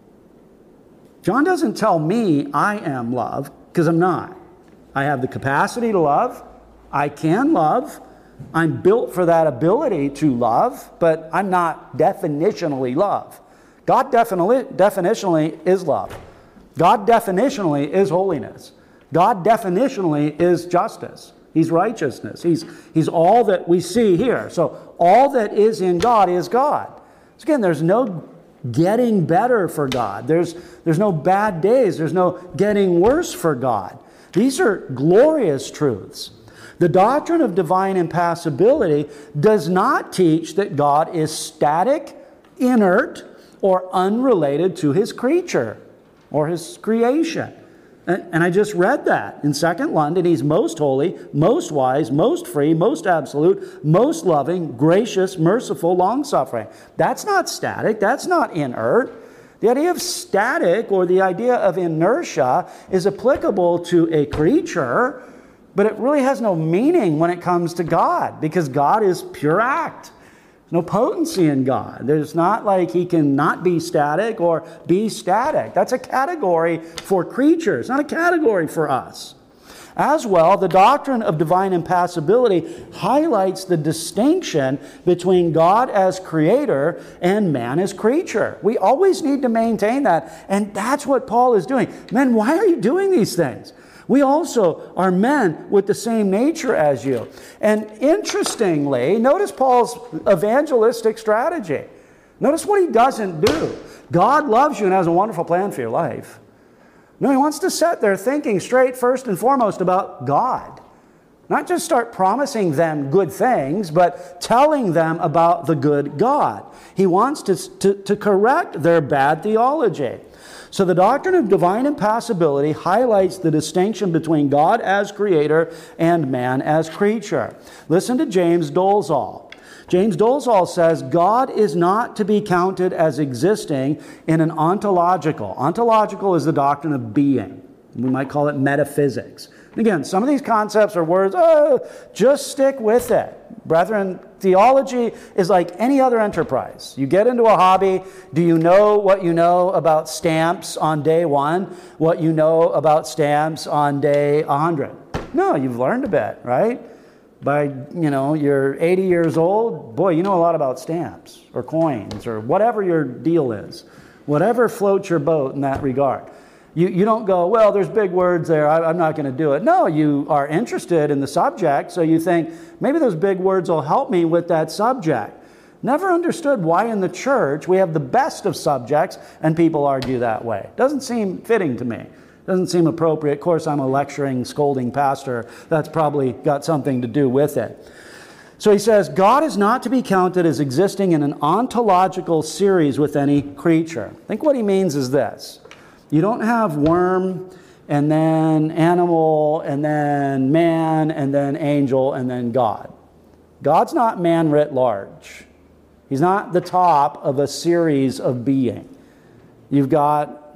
John doesn't tell me I am love, because I'm not. I have the capacity to love. I can love. I'm built for that ability to love, but I'm not definitionally love. God definitely, definitionally is love. God definitionally is holiness. God definitionally is justice. He's righteousness. He's, he's all that we see here. So all that is in God is God. So again, there's no getting better for God. There's, there's no bad days. There's no getting worse for God. These are glorious truths. The doctrine of divine impassibility does not teach that God is static, inert, or unrelated to his creature or his creation. And I just read that in Second London. He's most holy, most wise, most free, most absolute, most loving, gracious, merciful, long-suffering. That's not static. That's not inert. The idea of static or the idea of inertia is applicable to a creature, but it really has no meaning when it comes to God, because God is pure act. There's no potency in God. There's not like he can not be static or be static. That's a category for creatures, not a category for us. As well, the doctrine of divine impassibility highlights the distinction between God as creator and man as creature. We always need to maintain that, and that's what Paul is doing. Men, why are you doing these things? We also are men with the same nature as you. And interestingly, notice Paul's evangelistic strategy. Notice what he doesn't do. God loves you and has a wonderful plan for your life. No, he wants to set their thinking straight first and foremost about God. Not just start promising them good things, but telling them about the good God. He wants to, to, to correct their bad theology. So the doctrine of divine impassibility highlights the distinction between God as creator and man as creature. Listen to James Dolezal. James Dolezal says, God is not to be counted as existing in an ontological. Ontological is the doctrine of being. We might call it metaphysics. Again, some of these concepts are words, oh, just stick with it. Brethren, theology is like any other enterprise. You get into a hobby, do you know what you know about stamps on day one? What you know about stamps on day one hundred? No, you've learned a bit, right? By, you know, you're eighty years old, boy, you know a lot about stamps or coins or whatever your deal is. Whatever floats your boat in that regard. You, you don't go, well, there's big words there, I, I'm not going to do it. No, you are interested in the subject, so you think, maybe those big words will help me with that subject. Never understood why in the church we have the best of subjects and people argue that way. Doesn't seem fitting to me. Doesn't seem appropriate. Of course, I'm a lecturing, scolding pastor. That's probably got something to do with it. So he says, God is not to be counted as existing in an ontological series with any creature. I think what he means is this. You don't have worm, and then animal, and then man, and then angel, and then God. God's not man writ large. He's not the top of a series of being. You've got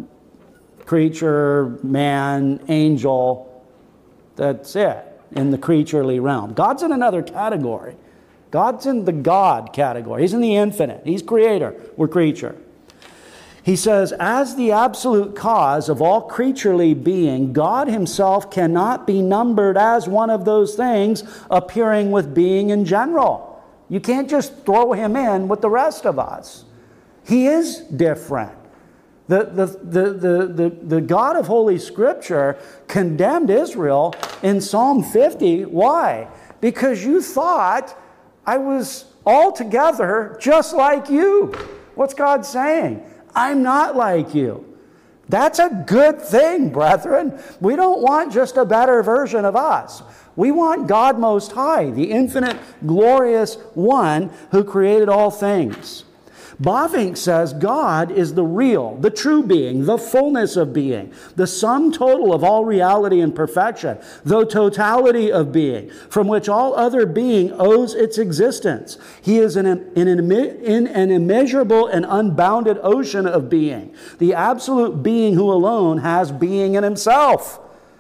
creature, man, angel. That's it in the creaturely realm. God's in another category. God's in the God category. He's in the infinite. He's creator. We're creature. He says, as the absolute cause of all creaturely being, God himself cannot be numbered as one of those things appearing with being in general. You can't just throw him in with the rest of us. He is different. The, the, the, the, the, the God of Holy Scripture condemned Israel in Psalm fifty. Why? Because you thought I was altogether just like you. What's God saying? I'm not like you. That's a good thing, brethren. We don't want just a better version of us. We want God Most High, the infinite, glorious one who created all things. Bavinck says God is the real, the true being, the fullness of being, the sum total of all reality and perfection, the totality of being, from which all other being owes its existence. He is in an, in an, in an immeasurable and unbounded ocean of being, the absolute being who alone has being in himself.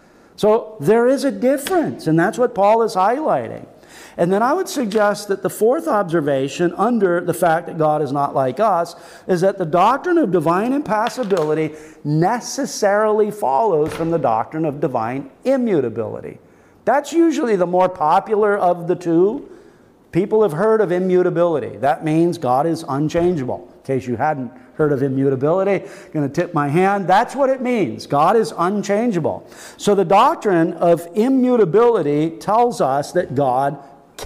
So there is a difference, and that's what Paul is highlighting. And then I would suggest that the fourth observation under the fact that God is not like us is that the doctrine of divine impassibility necessarily follows from the doctrine of divine immutability. That's usually the more popular of the two. People have heard of immutability. That means God is unchangeable. In case you hadn't heard of immutability, I'm going to tip my hand. That's what it means. God is unchangeable. So the doctrine of immutability tells us that God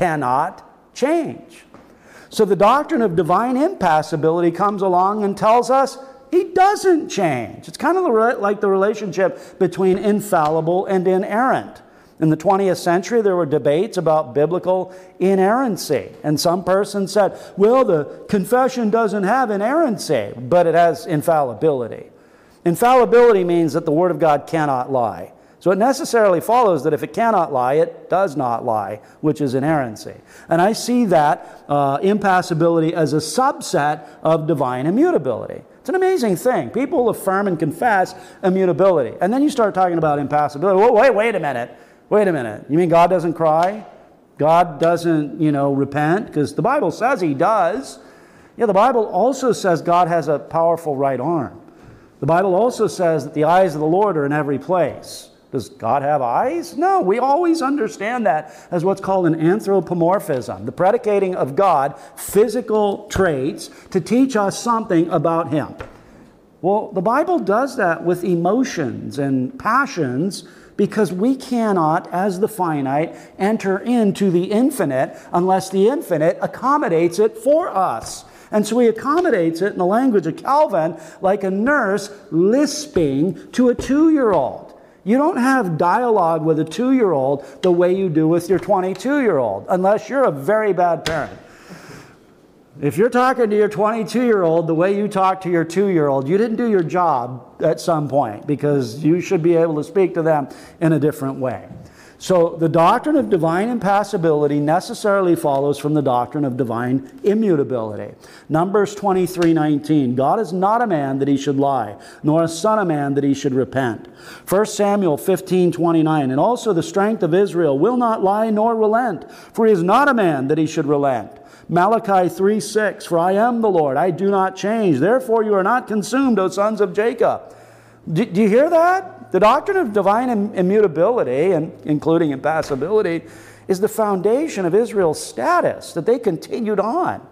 cannot change. So the doctrine of divine impassibility comes along and tells us he doesn't change. It's kind of like the relationship between infallible and inerrant. In the twentieth century, there were debates about biblical inerrancy. And some person said, well, the confession doesn't have inerrancy, but it has infallibility. Infallibility means that the Word of God cannot lie. So it necessarily follows that if it cannot lie, it does not lie, which is inerrancy. And I see that uh, impassibility as a subset of divine immutability. It's an amazing thing. People affirm and confess immutability. And then you start talking about impassibility. Whoa, wait, wait a minute. Wait a minute. You mean God doesn't cry? God doesn't, you know, repent? Because the Bible says He does. Yeah, the Bible also says God has a powerful right arm. The Bible also says that the eyes of the Lord are in every place. Does God have eyes? No, we always understand that as what's called an anthropomorphism, the predicating of God physical traits to teach us something about Him. Well, the Bible does that with emotions and passions because we cannot, as the finite, enter into the infinite unless the infinite accommodates it for us. And so He accommodates it in the language of Calvin like a nurse lisping to a two-year-old. You don't have dialogue with a two-year-old the way you do with your twenty-two-year-old, unless you're a very bad parent. If you're talking to your twenty-two-year-old the way you talk to your two-year-old, you didn't do your job at some point, because you should be able to speak to them in a different way. So the doctrine of divine impassibility necessarily follows from the doctrine of divine immutability. Numbers twenty-three nineteen, God is not a man that He should lie, nor a son of man that He should repent. First Samuel fifteen twenty-nine, and also the strength of Israel will not lie nor relent, for He is not a man that He should relent. Malachi three six, for I am the Lord, I do not change. Therefore you are not consumed, O sons of Jacob. Do, do you hear that? The doctrine of divine immutability, and including impassibility, is the foundation of Israel's status, that they continued on.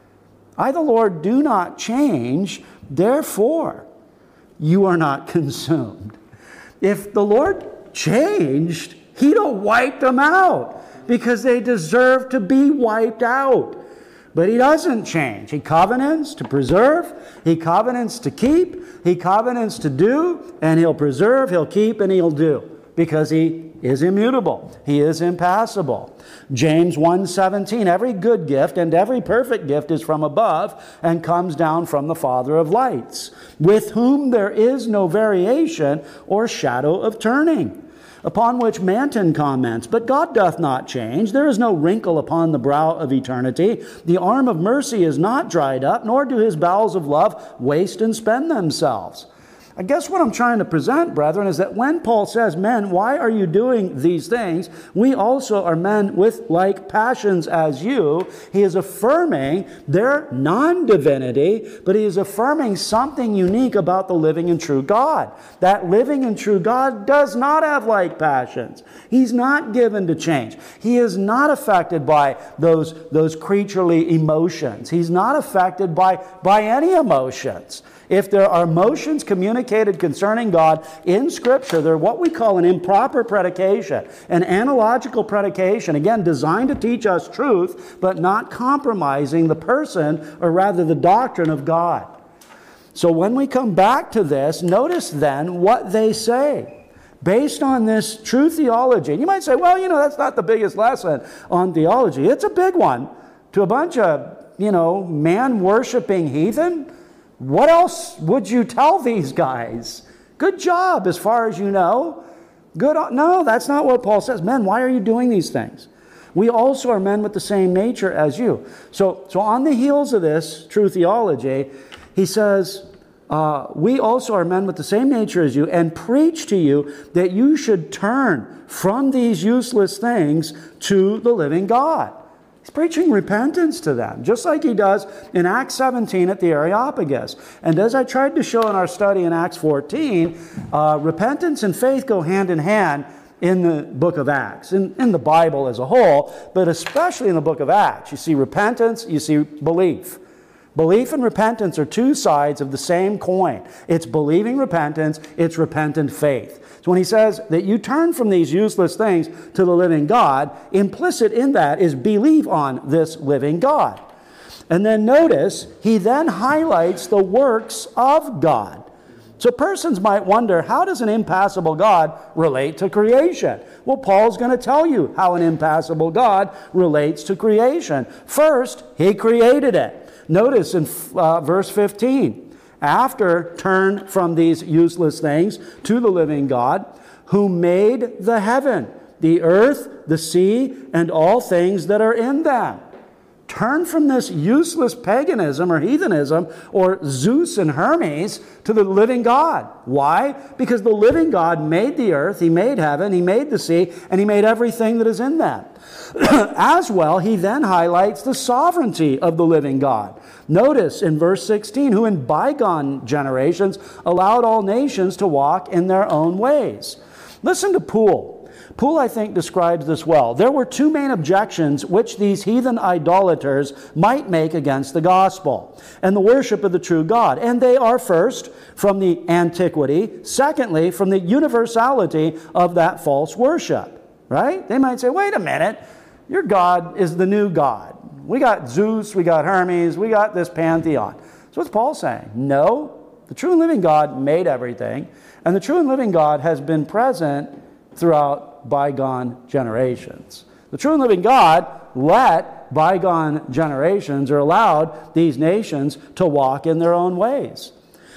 I, the Lord, do not change, therefore you are not consumed. If the Lord changed, He'd have wiped them out, because they deserve to be wiped out. But He doesn't change. He covenants to preserve. He covenants to keep. He covenants to do. And He'll preserve, He'll keep, and He'll do. Because He is immutable. He is impassible. James one seventeen, every good gift and every perfect gift is from above and comes down from the Father of lights, with whom there is no variation or shadow of turning. Upon which Manton comments, but God doth not change. There is no wrinkle upon the brow of eternity. The arm of mercy is not dried up, nor do His bowels of love waste and spend themselves. I guess what I'm trying to present, brethren, is that when Paul says, men, why are you doing these things? We also are men with like passions as you. He is affirming their non-divinity, but he is affirming something unique about the living and true God. That living and true God does not have like passions. He's not given to change. He is not affected by those, those creaturely emotions. He's not affected by, by any emotions. If there are emotions communicated concerning God in Scripture, they're what we call an improper predication, an analogical predication, again, designed to teach us truth, but not compromising the person, or rather the doctrine of God. So when we come back to this, notice then what they say. Based on this true theology, and you might say, well, you know, that's not the biggest lesson on theology. It's a big one to a bunch of you know, man-worshiping heathen? What else would you tell these guys? Good job, as far as you know. Good. No, that's not what Paul says. Men, why are you doing these things? We also are men with the same nature as you. So, so on the heels of this true theology, he says, uh, we also are men with the same nature as you, and preach to you that you should turn from these useless things to the living God. He's preaching repentance to them, just like he does in Acts seventeen at the Areopagus. And as I tried to show in our study in Acts fourteen, uh, repentance and faith go hand in hand in the book of Acts, in, in the Bible as a whole, but especially in the book of Acts. You see repentance, you see belief. Belief and repentance are two sides of the same coin. It's believing repentance, it's repentant faith. So when he says that you turn from these useless things to the living God, implicit in that is believe on this living God. And then notice, he then highlights the works of God. So persons might wonder, how does an impassible God relate to creation? Well, Paul's going to tell you how an impassible God relates to creation. First, he created it. Notice in uh, verse fifteen, after turn from these useless things to the living God, who made the heaven, the earth, the sea, and all things that are in them. Turn from this useless paganism or heathenism or Zeus and Hermes to the living God. Why? Because the living God made the earth, he made heaven, he made the sea, and he made everything that is in them. As well, he then highlights the sovereignty of the living God. Notice in verse sixteen, who in bygone generations allowed all nations to walk in their own ways. Listen to Poole. Poole, I think, describes this well. There were two main objections which these heathen idolaters might make against the gospel and the worship of the true God. And they are, first, from the antiquity. Secondly, from the universality of that false worship. Right? They might say, wait a minute, your God is the new God. We got Zeus, we got Hermes, we got this pantheon. So what's Paul saying? No, the true and living God made everything, and the true and living God has been present throughout bygone generations. The true and living God let bygone generations, or allowed these nations to walk in their own ways.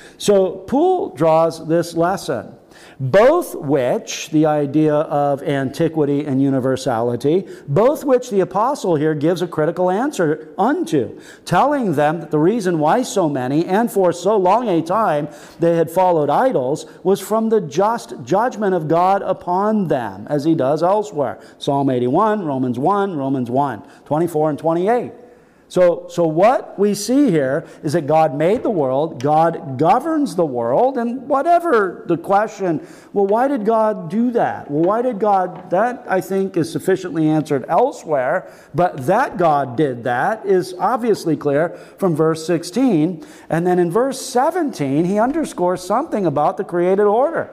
So Poole draws this lesson, both which, the idea of antiquity and universality, both which the apostle here gives a critical answer unto, telling them that the reason why so many and for so long a time they had followed idols was from the just judgment of God upon them, as he does elsewhere. Psalm eighty-one, Romans one, Romans one, twenty-four and twenty-eight. So, so what we see here is that God made the world, God governs the world, and whatever the question, well, why did God do that? Well, why did God, that I think is sufficiently answered elsewhere, but that God did that is obviously clear from verse sixteen. And then in verse seventeen, he underscores something about the created order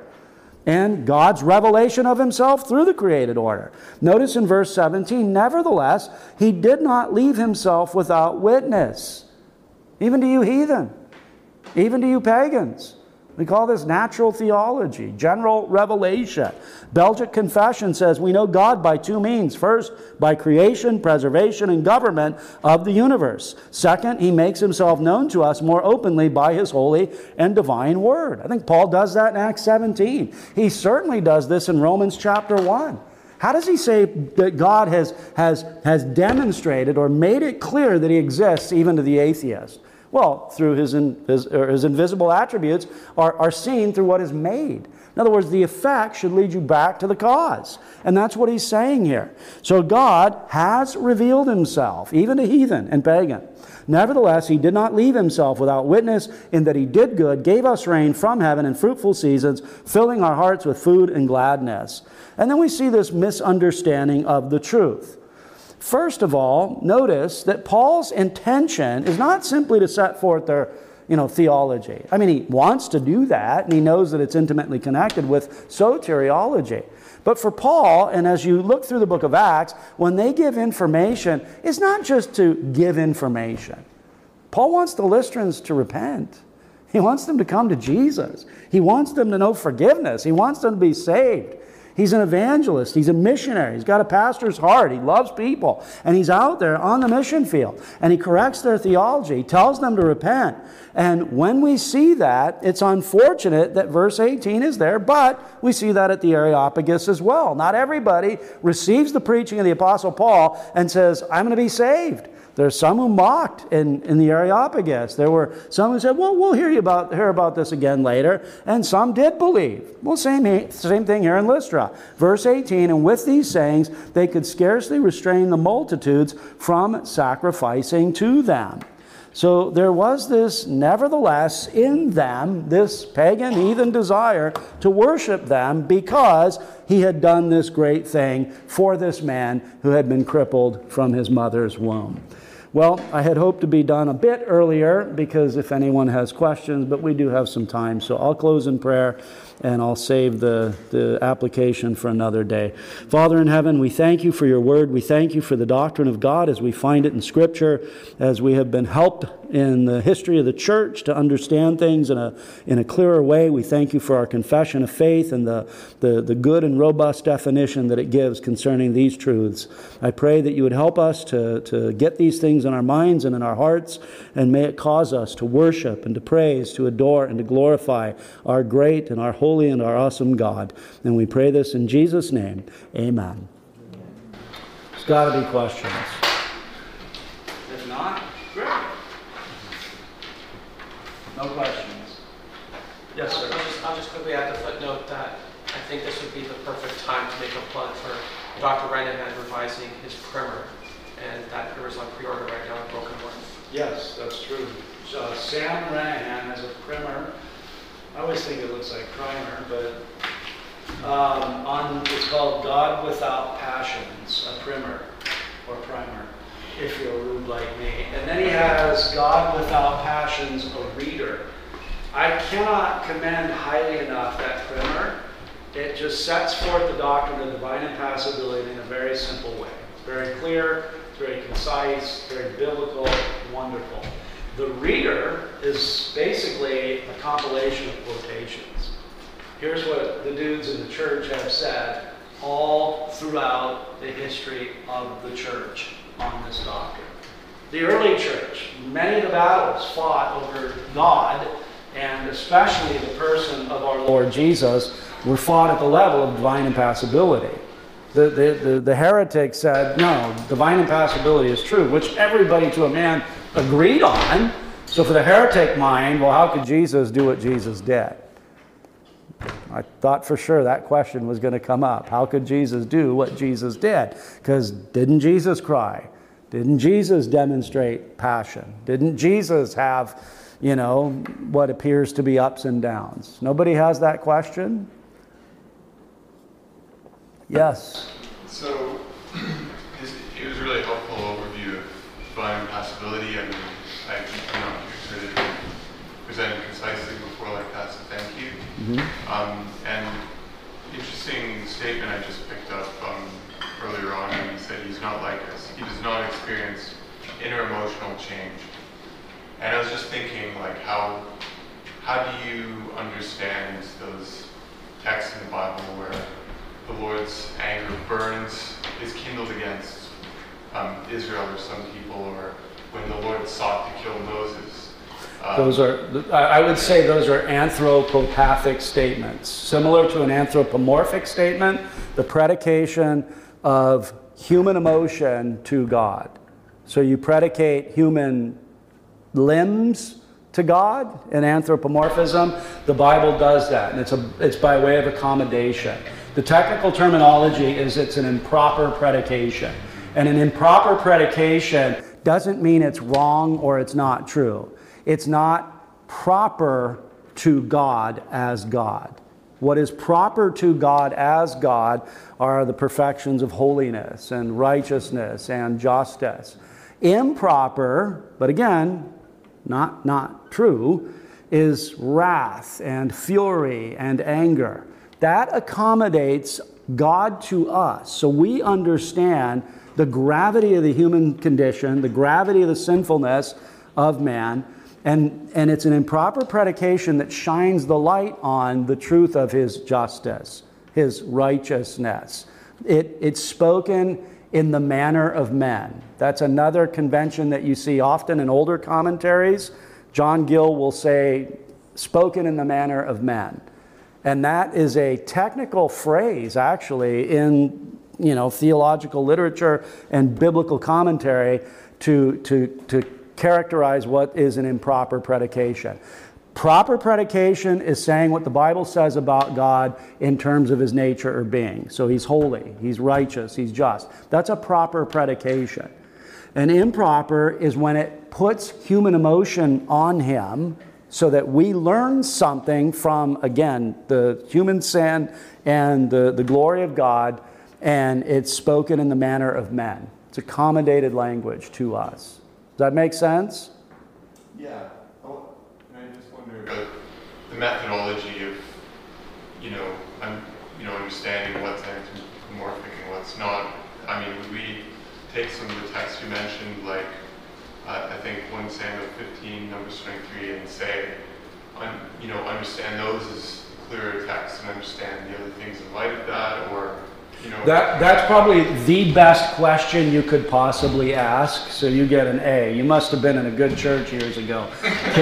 and God's revelation of himself through the created order. Notice in verse seventeen, nevertheless, he did not leave himself without witness. Even to you heathen, even to you pagans. We call this natural theology, general revelation. Belgic Confession says we know God by two means. First, by creation, preservation, and government of the universe. Second, he makes himself known to us more openly by his holy and divine word. I think Paul does that in Acts seventeen. He certainly does this in Romans chapter one. How does he say that God has, has, has demonstrated or made it clear that he exists even to the atheist? Well, through his, in, his, or his invisible attributes are, are seen through what is made. In other words, the effect should lead you back to the cause. And that's what he's saying here. So God has revealed himself, even to heathen and pagan. Nevertheless, he did not leave himself without witness, in that he did good, gave us rain from heaven and fruitful seasons, filling our hearts with food and gladness. And then we see this misunderstanding of the truth. First of all, notice that Paul's intention is not simply to set forth their, you know, theology. I mean, he wants to do that, and he knows that it's intimately connected with soteriology. But for Paul, and as you look through the book of Acts, when they give information, it's not just to give information. Paul wants the Lystrans to repent. He wants them to come to Jesus. He wants them to know forgiveness. He wants them to be saved. He's an evangelist. He's a missionary. He's got a pastor's heart. He loves people. And he's out there on the mission field. And he corrects their theology. He tells them to repent. And when we see that, it's unfortunate that verse eighteen is there, but we see that at the Areopagus as well. Not everybody receives the preaching of the Apostle Paul and says, I'm going to be saved. There's some who mocked in, in the Areopagus. There were some who said, well, we'll hear you about hear about this again later. And some did believe. Well, same, same thing here in Lystra. Verse eighteen, and with these sayings, they could scarcely restrain the multitudes from sacrificing to them. So there was this, nevertheless, in them, this pagan heathen desire to worship them because he had done this great thing for this man who had been crippled from his mother's womb. Well, I had hoped to be done a bit earlier because if anyone has questions, but we do have some time. So I'll close in prayer and I'll save the, the application for another day. Father in heaven, we thank you for your word. We thank you for the doctrine of God as we find it in Scripture, as we have been helped in the history of the church to understand things in a in a clearer way. We thank you for our confession of faith and the, the, the good and robust definition that it gives concerning these truths. I pray that you would help us to, to get these things in our minds and in our hearts, and may it cause us to worship and to praise, to adore and to glorify our great and our holy and our awesome God. And we pray this in Jesus' name. Amen. There's got to be questions. If not, great. No questions. Yes, sir. I'll just, I'll just quickly add the footnote that I think this would be the perfect time to make a plug for Doctor Renehan revising his primer, and that there is on pre-order right now in Broken One. Yes, that's true. So Sam Renehan has a primer. I always think it looks like primer, but um, on it's called God Without Passions, a primer or primer, if you're rude like me. And then he has God Without Passions, a reader. I cannot commend highly enough that primer. It just sets forth the doctrine of divine impassibility in a very simple way. It's very clear, it's very concise, very biblical, wonderful. The reader is basically a compilation of quotations. Here's what the dudes in the church have said all throughout the history of the church on this doctrine. The early church, many of the battles fought over God, and especially the person of our Lord Jesus, were fought at the level of divine impassibility. The, the, the, the heretic said, no, divine impassibility is true, which everybody to a man agreed on. So for the heretic mind, well, how could Jesus do what Jesus did? I thought for sure that question was going to come up. How could Jesus do what Jesus did? Because didn't Jesus cry? Didn't Jesus demonstrate passion? Didn't Jesus have, you know, what appears to be ups and downs? Nobody has that question? Yes. So it was a really helpful overview of divine impassibility, and I you know heard it presented concisely before like that, so thank you. Mm-hmm. Um, and interesting statement I just picked up um, earlier on when he said he's not like us. He does not experience inner emotional change. And I was just thinking, like, how how do you understand those texts in the Bible where the Lord's anger burns, is kindled against um, Israel or some people, or when the Lord sought to kill Moses? Um, those are, I would say those are anthropopathic statements. Similar to an anthropomorphic statement, the predication of human emotion to God. So you predicate human limbs to God in anthropomorphism. The Bible does that, and it's a it's by way of accommodation. The technical terminology is it's an improper predication. And an improper predication doesn't mean it's wrong or it's not true. It's not proper to God as God. What is proper to God as God are the perfections of holiness and righteousness and justice. Improper, but again, not, not true, is wrath and fury and anger. That accommodates God to us. So we understand the gravity of the human condition, the gravity of the sinfulness of man, and, and it's an improper predication that shines the light on the truth of his justice his righteousness. It, it's spoken in the manner of men. That's another convention that you see often in older commentaries. John Gill will say, spoken in the manner of men. And that is a technical phrase, actually, in you know theological literature and biblical commentary to, to, to characterize what is an improper predication. Proper predication is saying what the Bible says about God in terms of his nature or being. So he's holy, he's righteous, he's just. That's a proper predication. An improper is when it puts human emotion on him so that we learn something from, again, the human sin and the, the glory of God, and it's spoken in the manner of men. It's accommodated language to us. Does that make sense? Yeah. Oh, and I just wonder about the methodology of, you know, I'm, you know, understanding what's anthropomorphic and what's not. I mean, would we take some of the texts you mentioned, like uh, I think First Samuel fifteen, Numbers twenty-three, and say, un, you know, understand those as clearer texts and understand the other things in light of that, or you know, that that's probably the best question you could possibly ask. So you get an A. You must have been in a good church years ago. Kidding,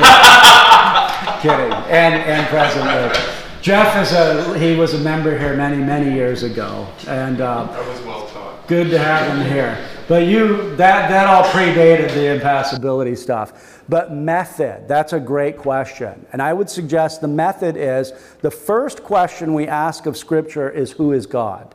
Kidding. and and presently. Jeff is a he was a member here many many years ago, and uh, I was well taught. Good to have him here. But you that that all predated the impassibility stuff. But method, that's a great question. And I would suggest the method is the first question we ask of Scripture is, who is God?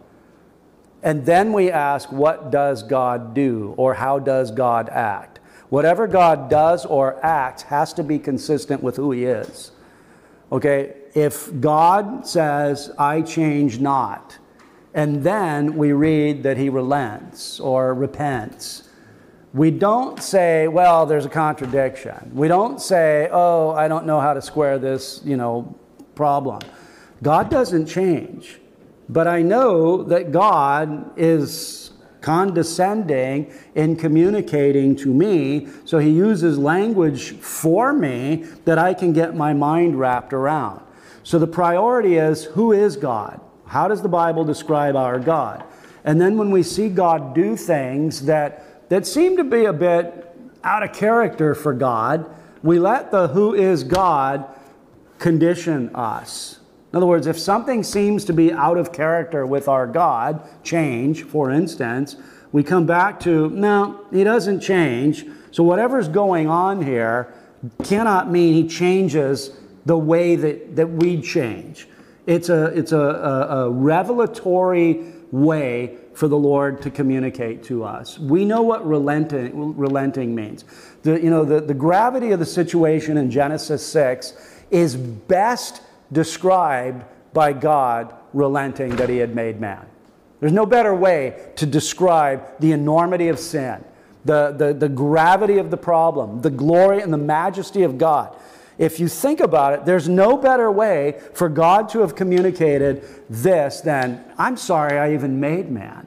And then we ask, what does God do, or how does God act? Whatever God does or acts has to be consistent with who he is. Okay, if God says, I change not, and then we read that he relents or repents, we don't say, well, there's a contradiction. We don't say, oh, I don't know how to square this, you know, problem. God doesn't change. But I know that God is condescending in communicating to me, so he uses language for me that I can get my mind wrapped around. So the priority is, who is God? How does the Bible describe our God? And then when we see God do things that, that seem to be a bit out of character for God, we let the who is God condition us. In other words, if something seems to be out of character with our God, change, for instance, we come back to, no, he doesn't change. So whatever's going on here cannot mean he changes the way that, that we change. It's a it's a, a, a revelatory way for the Lord to communicate to us. We know what relenting relenting means. The, you know, the, the gravity of the situation in Genesis six is best described by God relenting that he had made man. There's no better way to describe the enormity of sin, the, the, the gravity of the problem, the glory and the majesty of God. If you think about it, there's no better way for God to have communicated this than, I'm sorry I even made man.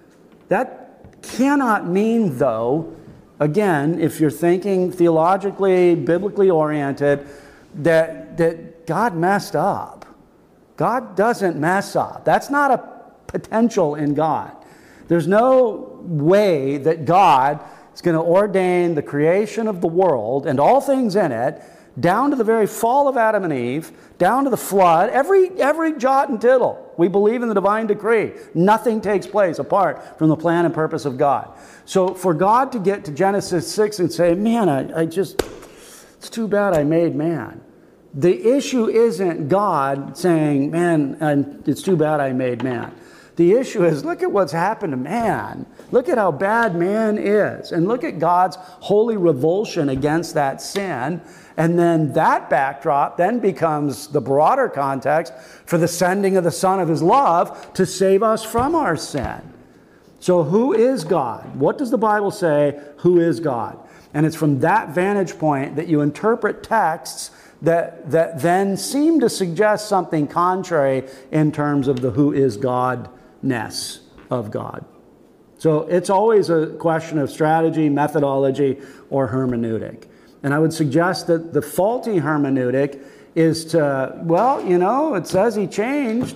That cannot mean, though, again, if you're thinking theologically, biblically oriented, that, that God messed up. God doesn't mess up. That's not a potential in God. There's no way that God is going to ordain the creation of the world and all things in it, down to the very fall of Adam and Eve, down to the flood, every, every jot and tittle. We believe in the divine decree. Nothing takes place apart from the plan and purpose of God. So for God to get to Genesis six and say, man, I, I just, it's too bad I made man. The issue isn't God saying, man, I'm, it's too bad I made man. The issue is, look at what's happened to man. Look at how bad man is. And look at God's holy revulsion against that sin. And then that backdrop then becomes the broader context for the sending of the Son of his love to save us from our sin. So who is God? What does the Bible say? Who is God? And it's from that vantage point that you interpret texts that, that then seem to suggest something contrary in terms of the who is God-ness of God. So it's always a question of strategy, methodology, or hermeneutic. And I would suggest that the faulty hermeneutic is to, well, you know, it says he changed,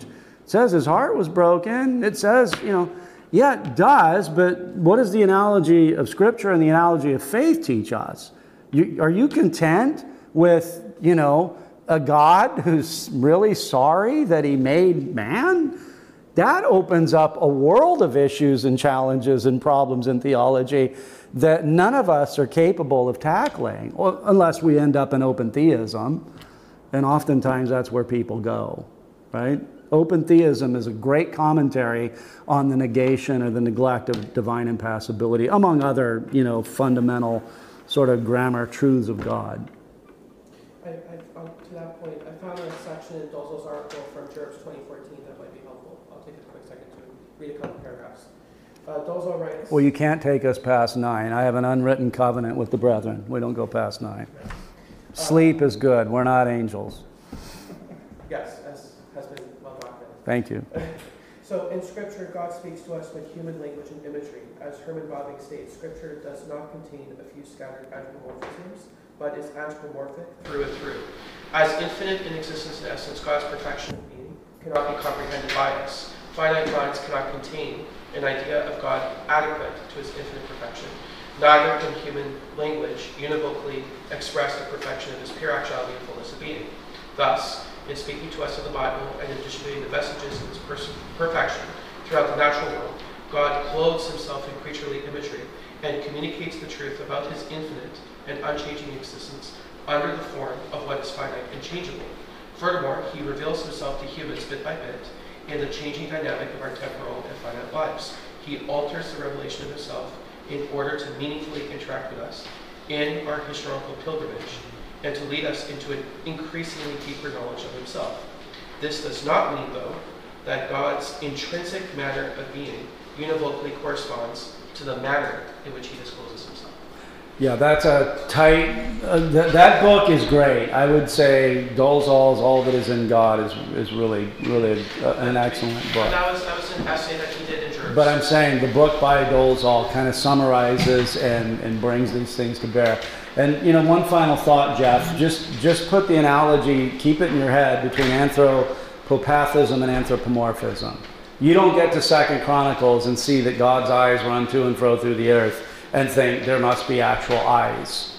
It says his heart was broken. It says, you know, yeah, it does, but what does the analogy of Scripture and the analogy of faith teach us? You, are you content with, you know, a God who's really sorry that he made man? That opens up a world of issues and challenges and problems in theology that none of us are capable of tackling, unless we end up in open theism. And oftentimes that's where people go, right? Open theism is a great commentary on the negation or the neglect of divine impassibility, among other, you know, fundamental sort of grammar truths of God. I, I, um, to that point, I found a section in Dolzell's article from Jerps twenty fourteen that might be helpful. I'll take a quick second to read a couple paragraphs. Uh, Dolzell writes... Well, you can't take us past nine. I have an unwritten covenant with the brethren. We don't go past nine. Uh, Sleep is good. We're not angels. Yes, as has been well documented. Thank you. So in Scripture, God speaks to us with human language and imagery. As Herman Bavinck states, Scripture does not contain a few scattered anthropomorphisms, but is anthropomorphic through and through. As infinite in existence and essence, God's perfection of being cannot be comprehended by us. Finite minds cannot contain an idea of God adequate to his infinite perfection. Neither can human language univocally express the perfection of his pure actuality and fullness of being. Thus, in speaking to us in the Bible and in distributing the messages of his person, perfection throughout the natural world, God clothes himself in creaturely imagery and communicates the truth about his infinite and unchanging existence under the form of what is finite and changeable. Furthermore, he reveals himself to humans bit by bit in the changing dynamic of our temporal and finite lives. He alters the revelation of himself in order to meaningfully interact with us in our historical pilgrimage and to lead us into an increasingly deeper knowledge of himself. This does not mean, though, that God's intrinsic manner of being univocally corresponds to the manner in which he discloses himself. Yeah, that's a tight, uh, th- that book is great. I would say Dolzell's All That Is in God is is really, really uh, an excellent book. And that was, that was an essay that he did in Jerps. But I'm saying the book by Dolzell kind of summarizes and, and brings these things to bear. And, you know, one final thought, Jeff, just, just put the analogy, keep it in your head, between anthropopathism and anthropomorphism. You don't get to Second Chronicles and see that God's eyes run to and fro through the earth and think there must be actual eyes.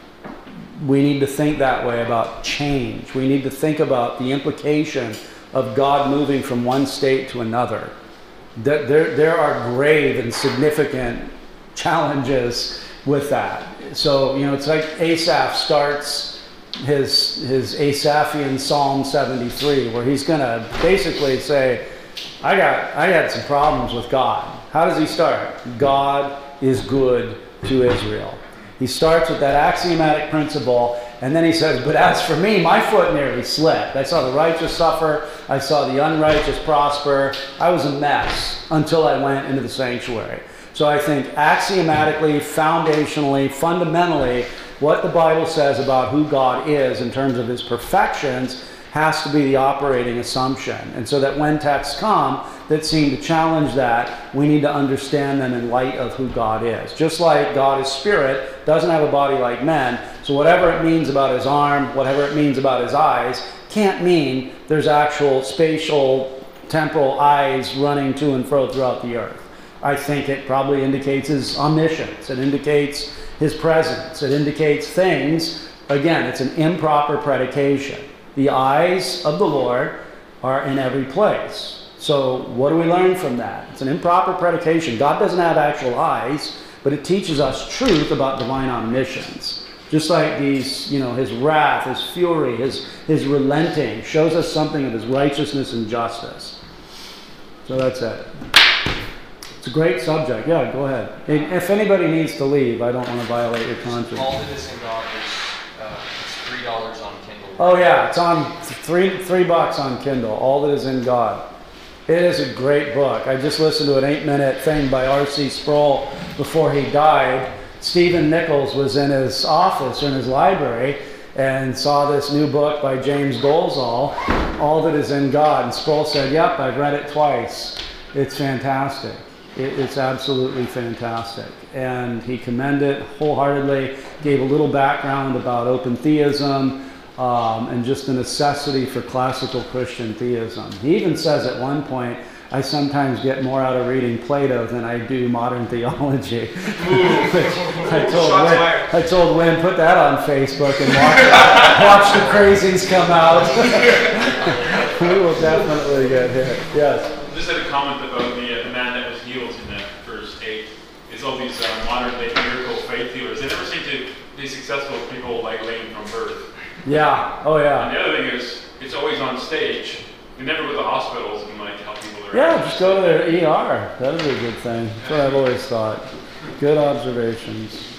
We need to think that way about change. We need to think about the implication of God moving from one state to another. There, there, there are grave and significant challenges with that. So, you know, it's like Asaph starts his, his Asaphian Psalm seventy-three, where he's going to basically say, I got, I had some problems with God. How does he start? God is good to Israel. He starts with that axiomatic principle, and then he says, but as for me, my foot nearly slipped. I saw the righteous suffer. I saw the unrighteous prosper. I was a mess until I went into the sanctuary. So I think axiomatically, foundationally, fundamentally, what the Bible says about who God is in terms of his perfections has to be the operating assumption. And so that when texts come that seem to challenge that, we need to understand them in light of who God is. Just like God is spirit, doesn't have a body like men, so whatever it means about his arm, whatever it means about his eyes, can't mean there's actual spatial, temporal eyes running to and fro throughout the earth. I think it probably indicates his omniscience. It indicates his presence. It indicates things. Again, it's an improper predication. The eyes of the Lord are in every place. So what do we learn from that? It's an improper predication. God doesn't have actual eyes, but it teaches us truth about divine omniscience. Just like these, you know, his wrath, his fury, his, his relenting shows us something of his righteousness and justice. So that's it. It's a great subject. Yeah, go ahead. If anybody needs to leave, I don't want to violate your conscience. All That Is in God is uh, it's three dollars on Kindle. Oh yeah, it's on three three bucks on Kindle. All That Is in God. It is a great book. I just listened to an eight-minute thing by R C Sproul before he died. Stephen Nichols was in his office or in his library and saw this new book by James Dolzell, All That Is in God. And Sproul said, "Yep, I've read it twice. It's fantastic. It, it's absolutely fantastic." And he commended it wholeheartedly. Gave a little background about open theism. um, and just the necessity for classical Christian theism. He even says at one point, I sometimes get more out of reading Plato than I do modern theology. I, told Wynn, I told Wynn, put that on Facebook and watch, watch the crazies come out. We will definitely get hit. Yes? I just had a comment about the, uh, the man that was healed in that verse eight. It's all these uh, modern day miracle faith healers. They never seem to be successful with people like laying from birth. Yeah. Oh, yeah. And the other thing is, it's always on stage. We never go to the hospitals and like help people that are Yeah, just go to their E R. That is a good thing. That's what I've always thought. Good observations.